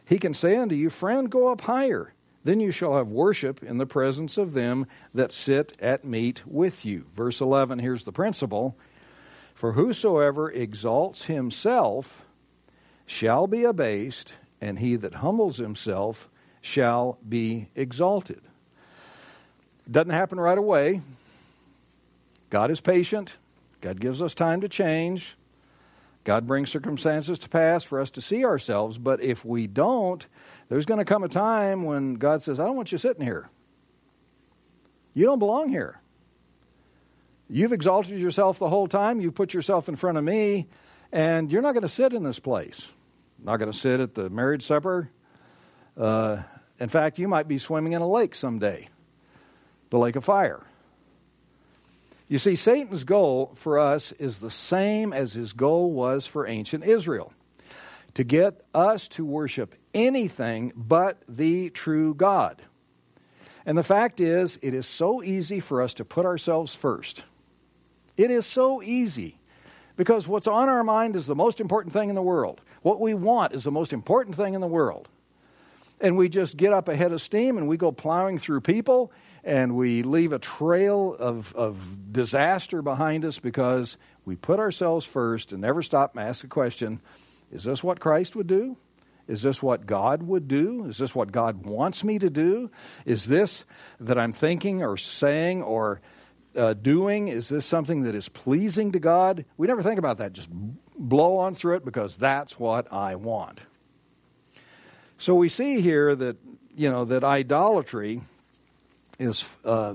he can say unto you, Friend, go up higher. Then you shall have worship in the presence of them that sit at meat with you. Verse 11, here's the principle. For whosoever exalts himself shall be abased, and he that humbles himself shall be exalted. It doesn't happen right away. God is patient. God gives us time to change. God brings circumstances to pass for us to see ourselves. But if we don't, there's going to come a time when God says, I don't want you sitting here. You don't belong here. You've exalted yourself the whole time. You've put yourself in front of me, and you're not going to sit in this place. Not going to sit at the marriage supper. In fact, you might be swimming in a lake someday, the lake of fire. You see, Satan's goal for us is the same as his goal was for ancient Israel, to get us to worship anything but the true God. And the fact is, it is so easy for us to put ourselves first. It is so easy, because what's on our mind is the most important thing in the world. What we want is the most important thing in the world. And we just get up ahead of steam and we go plowing through people, and we leave a trail of disaster behind us because we put ourselves first and never stop and ask the question, is this what Christ would do? Is this what God would do? Is this what God wants me to do? Is this that I'm thinking or saying or doing, is this something that is pleasing to God? We never think about that. Just blow on through it because that's what I want. So we see here that, that idolatry is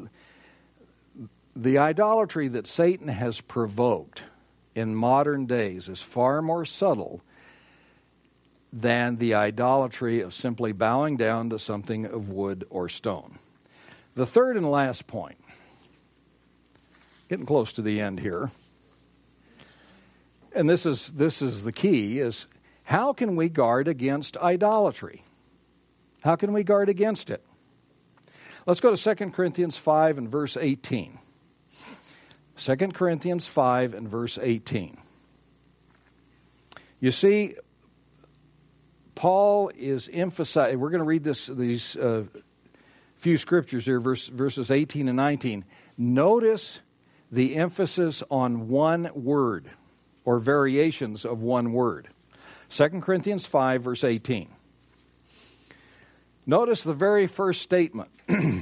the idolatry that Satan has provoked in modern days is far more subtle than the idolatry of simply bowing down to something of wood or stone. The third and last point, getting close to the end here, and this is the key, is how can we guard against idolatry? How can we guard against it? Let's go to 2 Corinthians 5 and verse 18. 2 Corinthians 5 and verse 18. You see, Paul is emphasizing, we're going to read these few scriptures here, verses 18 and 19. Notice the emphasis on one word, or variations of one word. 2 Corinthians 5, verse 18. Notice the very first statement.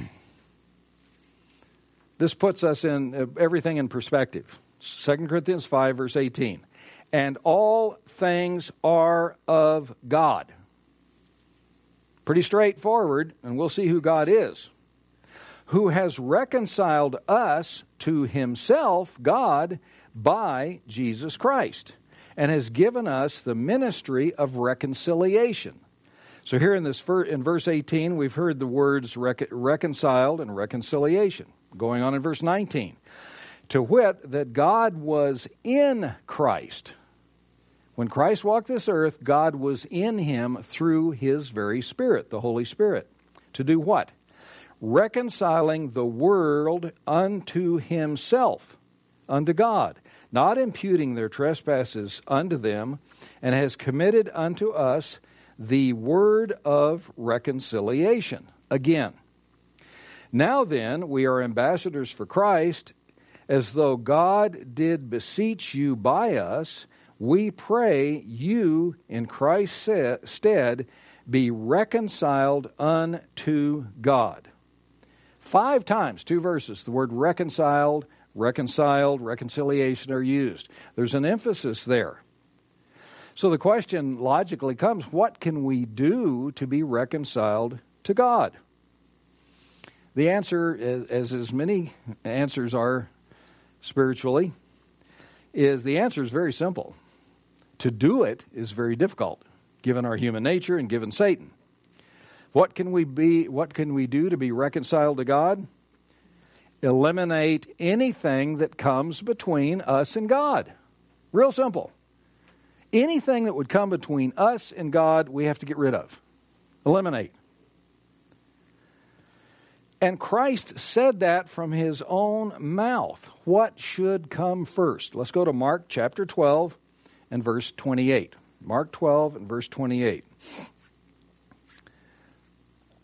This puts us in everything in perspective. 2 Corinthians 5, verse 18. And all things are of God. Pretty straightforward, and we'll see who God is. Who has reconciled us to himself, God, by Jesus Christ, and has given us the ministry of reconciliation. So here in verse 18, we've heard the words reconciled and reconciliation. Going on in verse 19. To wit, that God was in Christ. When Christ walked this earth, God was in him through his very Spirit, the Holy Spirit. To do what? Reconciling the world unto himself, unto God, not imputing their trespasses unto them, and has committed unto us the word of reconciliation. Again, now then, we are ambassadors for Christ, as though God did beseech you by us. We pray you in Christ's stead be reconciled unto God. 5 times, 2 verses, the word reconciled, reconciliation are used. There's an emphasis there. So the question logically comes, what can we do to be reconciled to God? The answer, as many answers are spiritually, is the answer is very simple. To do it is very difficult, given our human nature and given Satan. What can we do to be reconciled to God? Eliminate anything that comes between us and God. Real simple. Anything that would come between us and God, we have to get rid of. Eliminate. And Christ said that from his own mouth. What should come first? Let's go to Mark chapter 12 and verse 28. Mark 12 and verse 28.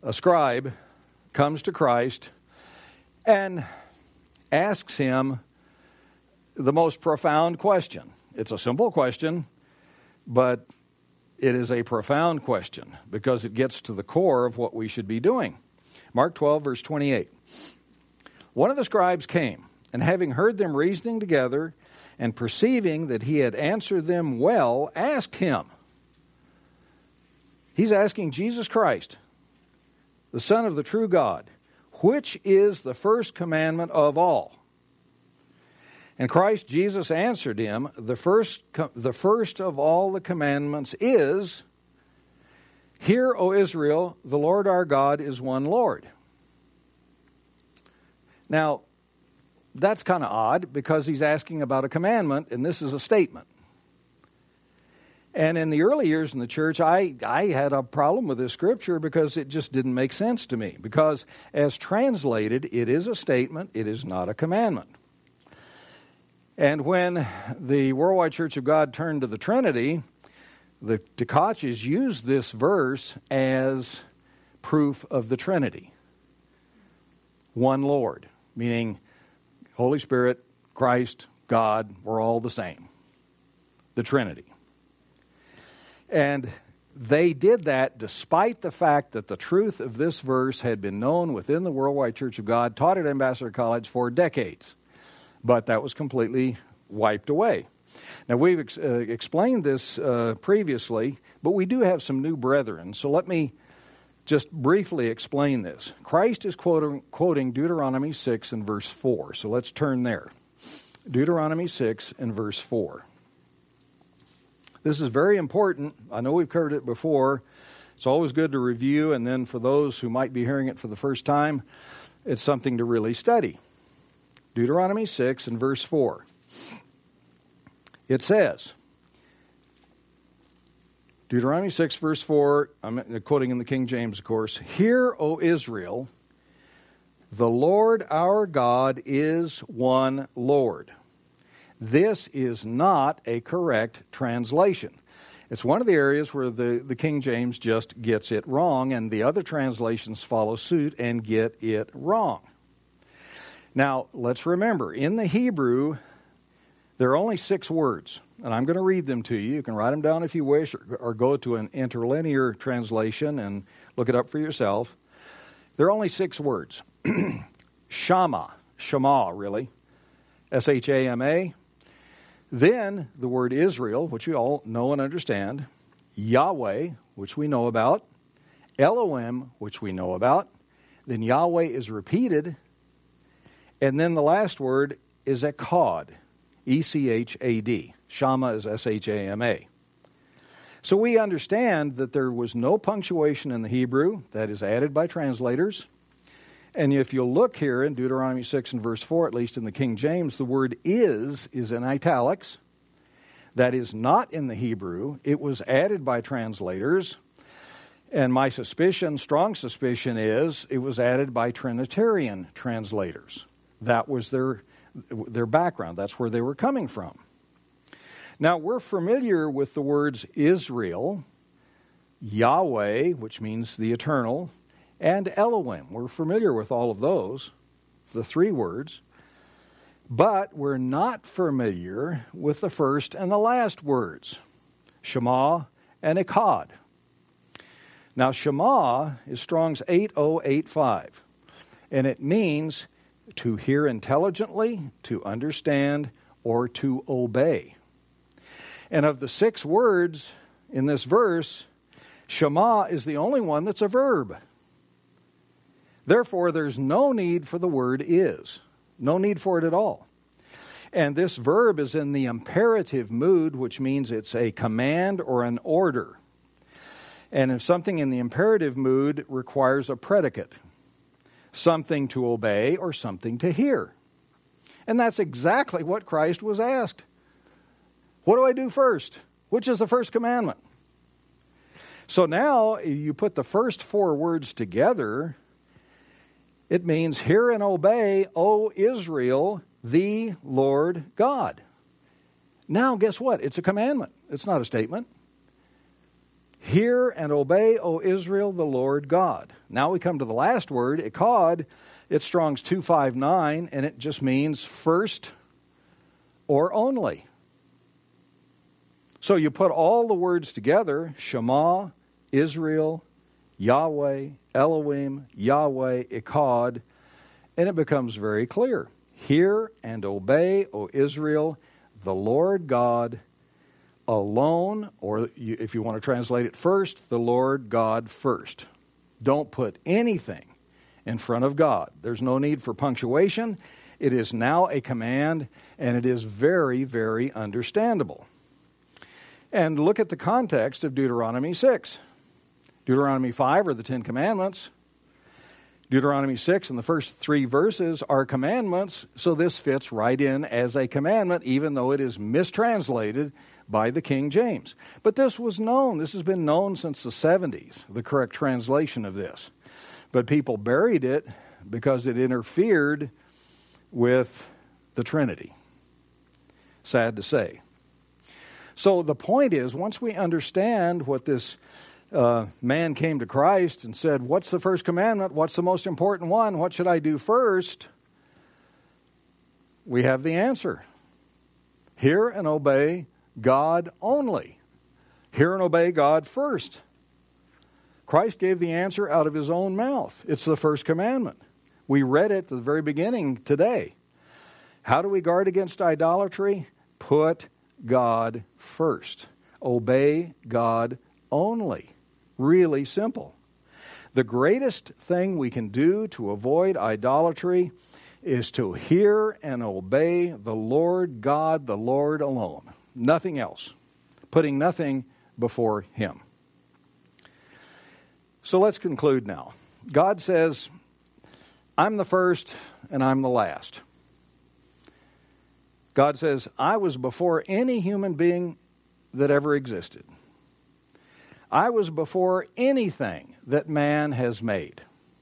a scribe comes to Christ and asks him the most profound question. It's a simple question, but it is a profound question because it gets to the core of what we should be doing. Mark 12, verse 28. One of the scribes came, and having heard them reasoning together, and perceiving that he had answered them well, asked him. He's asking Jesus Christ, the Son of the true God, which is the first commandment of all? And Christ Jesus answered him, the first of all the commandments is, Hear, O Israel, the Lord our God is one Lord. Now, that's kind of odd because he's asking about a commandment, and this is a statement. And in the early years in the church, I had a problem with this scripture because it just didn't make sense to me. Because as translated, it is a statement, it is not a commandment. And when the Worldwide Church of God turned to the Trinity, the Tekaches used this verse as proof of the Trinity. One Lord, meaning Holy Spirit, Christ, God, we're all the same. The Trinity. And they did that despite the fact that the truth of this verse had been known within the Worldwide Church of God, taught at Ambassador College for decades. But that was completely wiped away. Now, we've explained this previously, but we do have some new brethren. So let me just briefly explain this. Christ is quoting Deuteronomy 6 and verse 4. So let's turn there. Deuteronomy 6 and verse 4. This is very important. I know we've covered it before. It's always good to review, and then for those who might be hearing it for the first time, it's something to really study. Deuteronomy 6 and verse 4. It says, Deuteronomy 6 verse 4, I'm quoting in the King James, of course, Hear, O Israel, the Lord our God is one Lord. This is not a correct translation. It's one of the areas where the King James just gets it wrong, and the other translations follow suit and get it wrong. Now, let's remember, in the Hebrew, there are only 6 words, and I'm going to read them to you. You can write them down if you wish, or go to an interlinear translation and look it up for yourself. There are only 6 words. Shama, really, S-H-A-M-A. Then the word Israel, which you all know and understand. Yahweh, which we know about. Elohim, which we know about. Then Yahweh is repeated. And then the last word is Echad, E-C-H-A-D. Shama is S-H-A-M-A. So we understand that there was no punctuation in the Hebrew that is added by translators. And if you'll look here in Deuteronomy 6 and verse 4, at least in the King James, the word is in italics. That is not in the Hebrew. It was added by translators. And my suspicion, strong suspicion, is it was added by Trinitarian translators. That was their background. That's where they were coming from. Now, we're familiar with the words Israel, Yahweh, which means the eternal, and Elohim. We're familiar with all of those, the 3 words. But we're not familiar with the first and the last words, Shema and Echad. Now, Shema is Strong's 8085, and it means to hear intelligently, to understand, or to obey. And of the 6 words in this verse, Shema is the only one that's a verb. Therefore, there's no need for the word is. No need for it at all. And this verb is in the imperative mood, which means it's a command or an order. And if something in the imperative mood requires a predicate, something to obey or something to hear. And that's exactly what Christ was asked. What do I do first? Which is the first commandment? So now you put the first 4 words together, it means hear and obey, O Israel, the Lord God. Now guess what? It's a commandment. It's not a statement. Hear and obey, O Israel, the Lord God. Now we come to the last word, echad. It's Strong's 259, and it just means first or only. So you put all the words together, Shema, Israel, Yahweh, Elohim, Yahweh, echad, and it becomes very clear. Hear and obey, O Israel, the Lord God alone, or if you want to translate it first, the Lord God first. Don't put anything in front of God. There's no need for punctuation. It is now a command, and it is very, very understandable. And look at the context of Deuteronomy 6. Deuteronomy 5 are the Ten Commandments. Deuteronomy 6 and the first 3 verses are commandments, so this fits right in as a commandment, even though it is mistranslated by the King James. But this was known. This has been known since the 70s, the correct translation of this. But people buried it because it interfered with the Trinity. Sad to say. So the point is, once we understand what this man came to Christ and said, what's the first commandment? What's the most important one? What should I do first? We have the answer. Hear and obey God only. Hear and obey God first. Christ gave the answer out of his own mouth. It's the first commandment. We read it at the very beginning today. How do we guard against idolatry? Put God first. Obey God only. Really simple. The greatest thing we can do to avoid idolatry is to hear and obey the Lord God, the Lord alone. Nothing else. Putting nothing before him. So let's conclude now. God says, I'm the first and I'm the last. God says, I was before any human being that ever existed. I was before anything that man has made.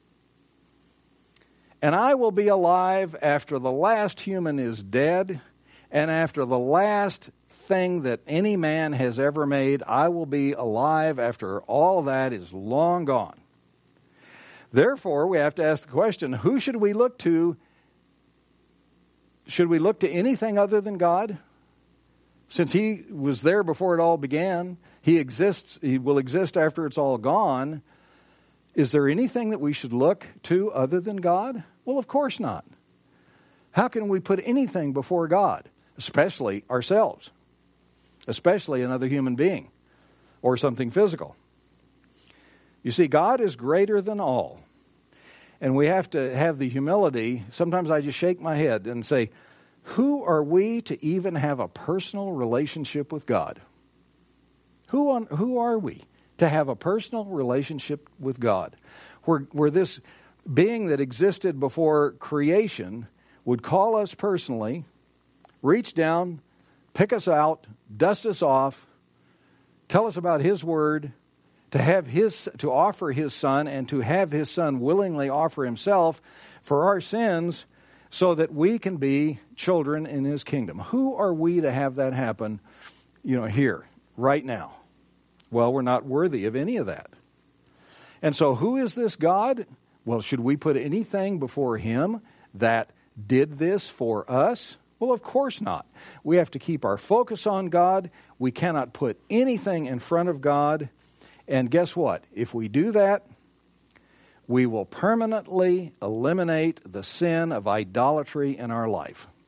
And I will be alive after the last human is dead, and after the last thing that any man has ever made, I will be alive after all that is long gone. Therefore, we have to ask the question, who should we look to? Should we look to anything other than God? Since he was there before it all began, he exists, he will exist after it's all gone. Is there anything that we should look to other than God? Well, of course not. How can we put anything before God, especially ourselves, especially another human being or something physical? You see, God is greater than all. And we have to have the humility. Sometimes I just shake my head and say, who are we to even have a personal relationship with God? Who are we to have a personal relationship with God? Where this being that existed before creation would call us personally, reach down, pick us out, dust us off, tell us about his word, to offer his son, and to have his son willingly offer himself for our sins so that we can be children in his kingdom. Who are we to have that happen, here, right now? Well, we're not worthy of any of that. And so who is this God? Well, should we put anything before him that did this for us? Well, of course not. We have to keep our focus on God. We cannot put anything in front of God. And guess what? If we do that, we will permanently eliminate the sin of idolatry in our life.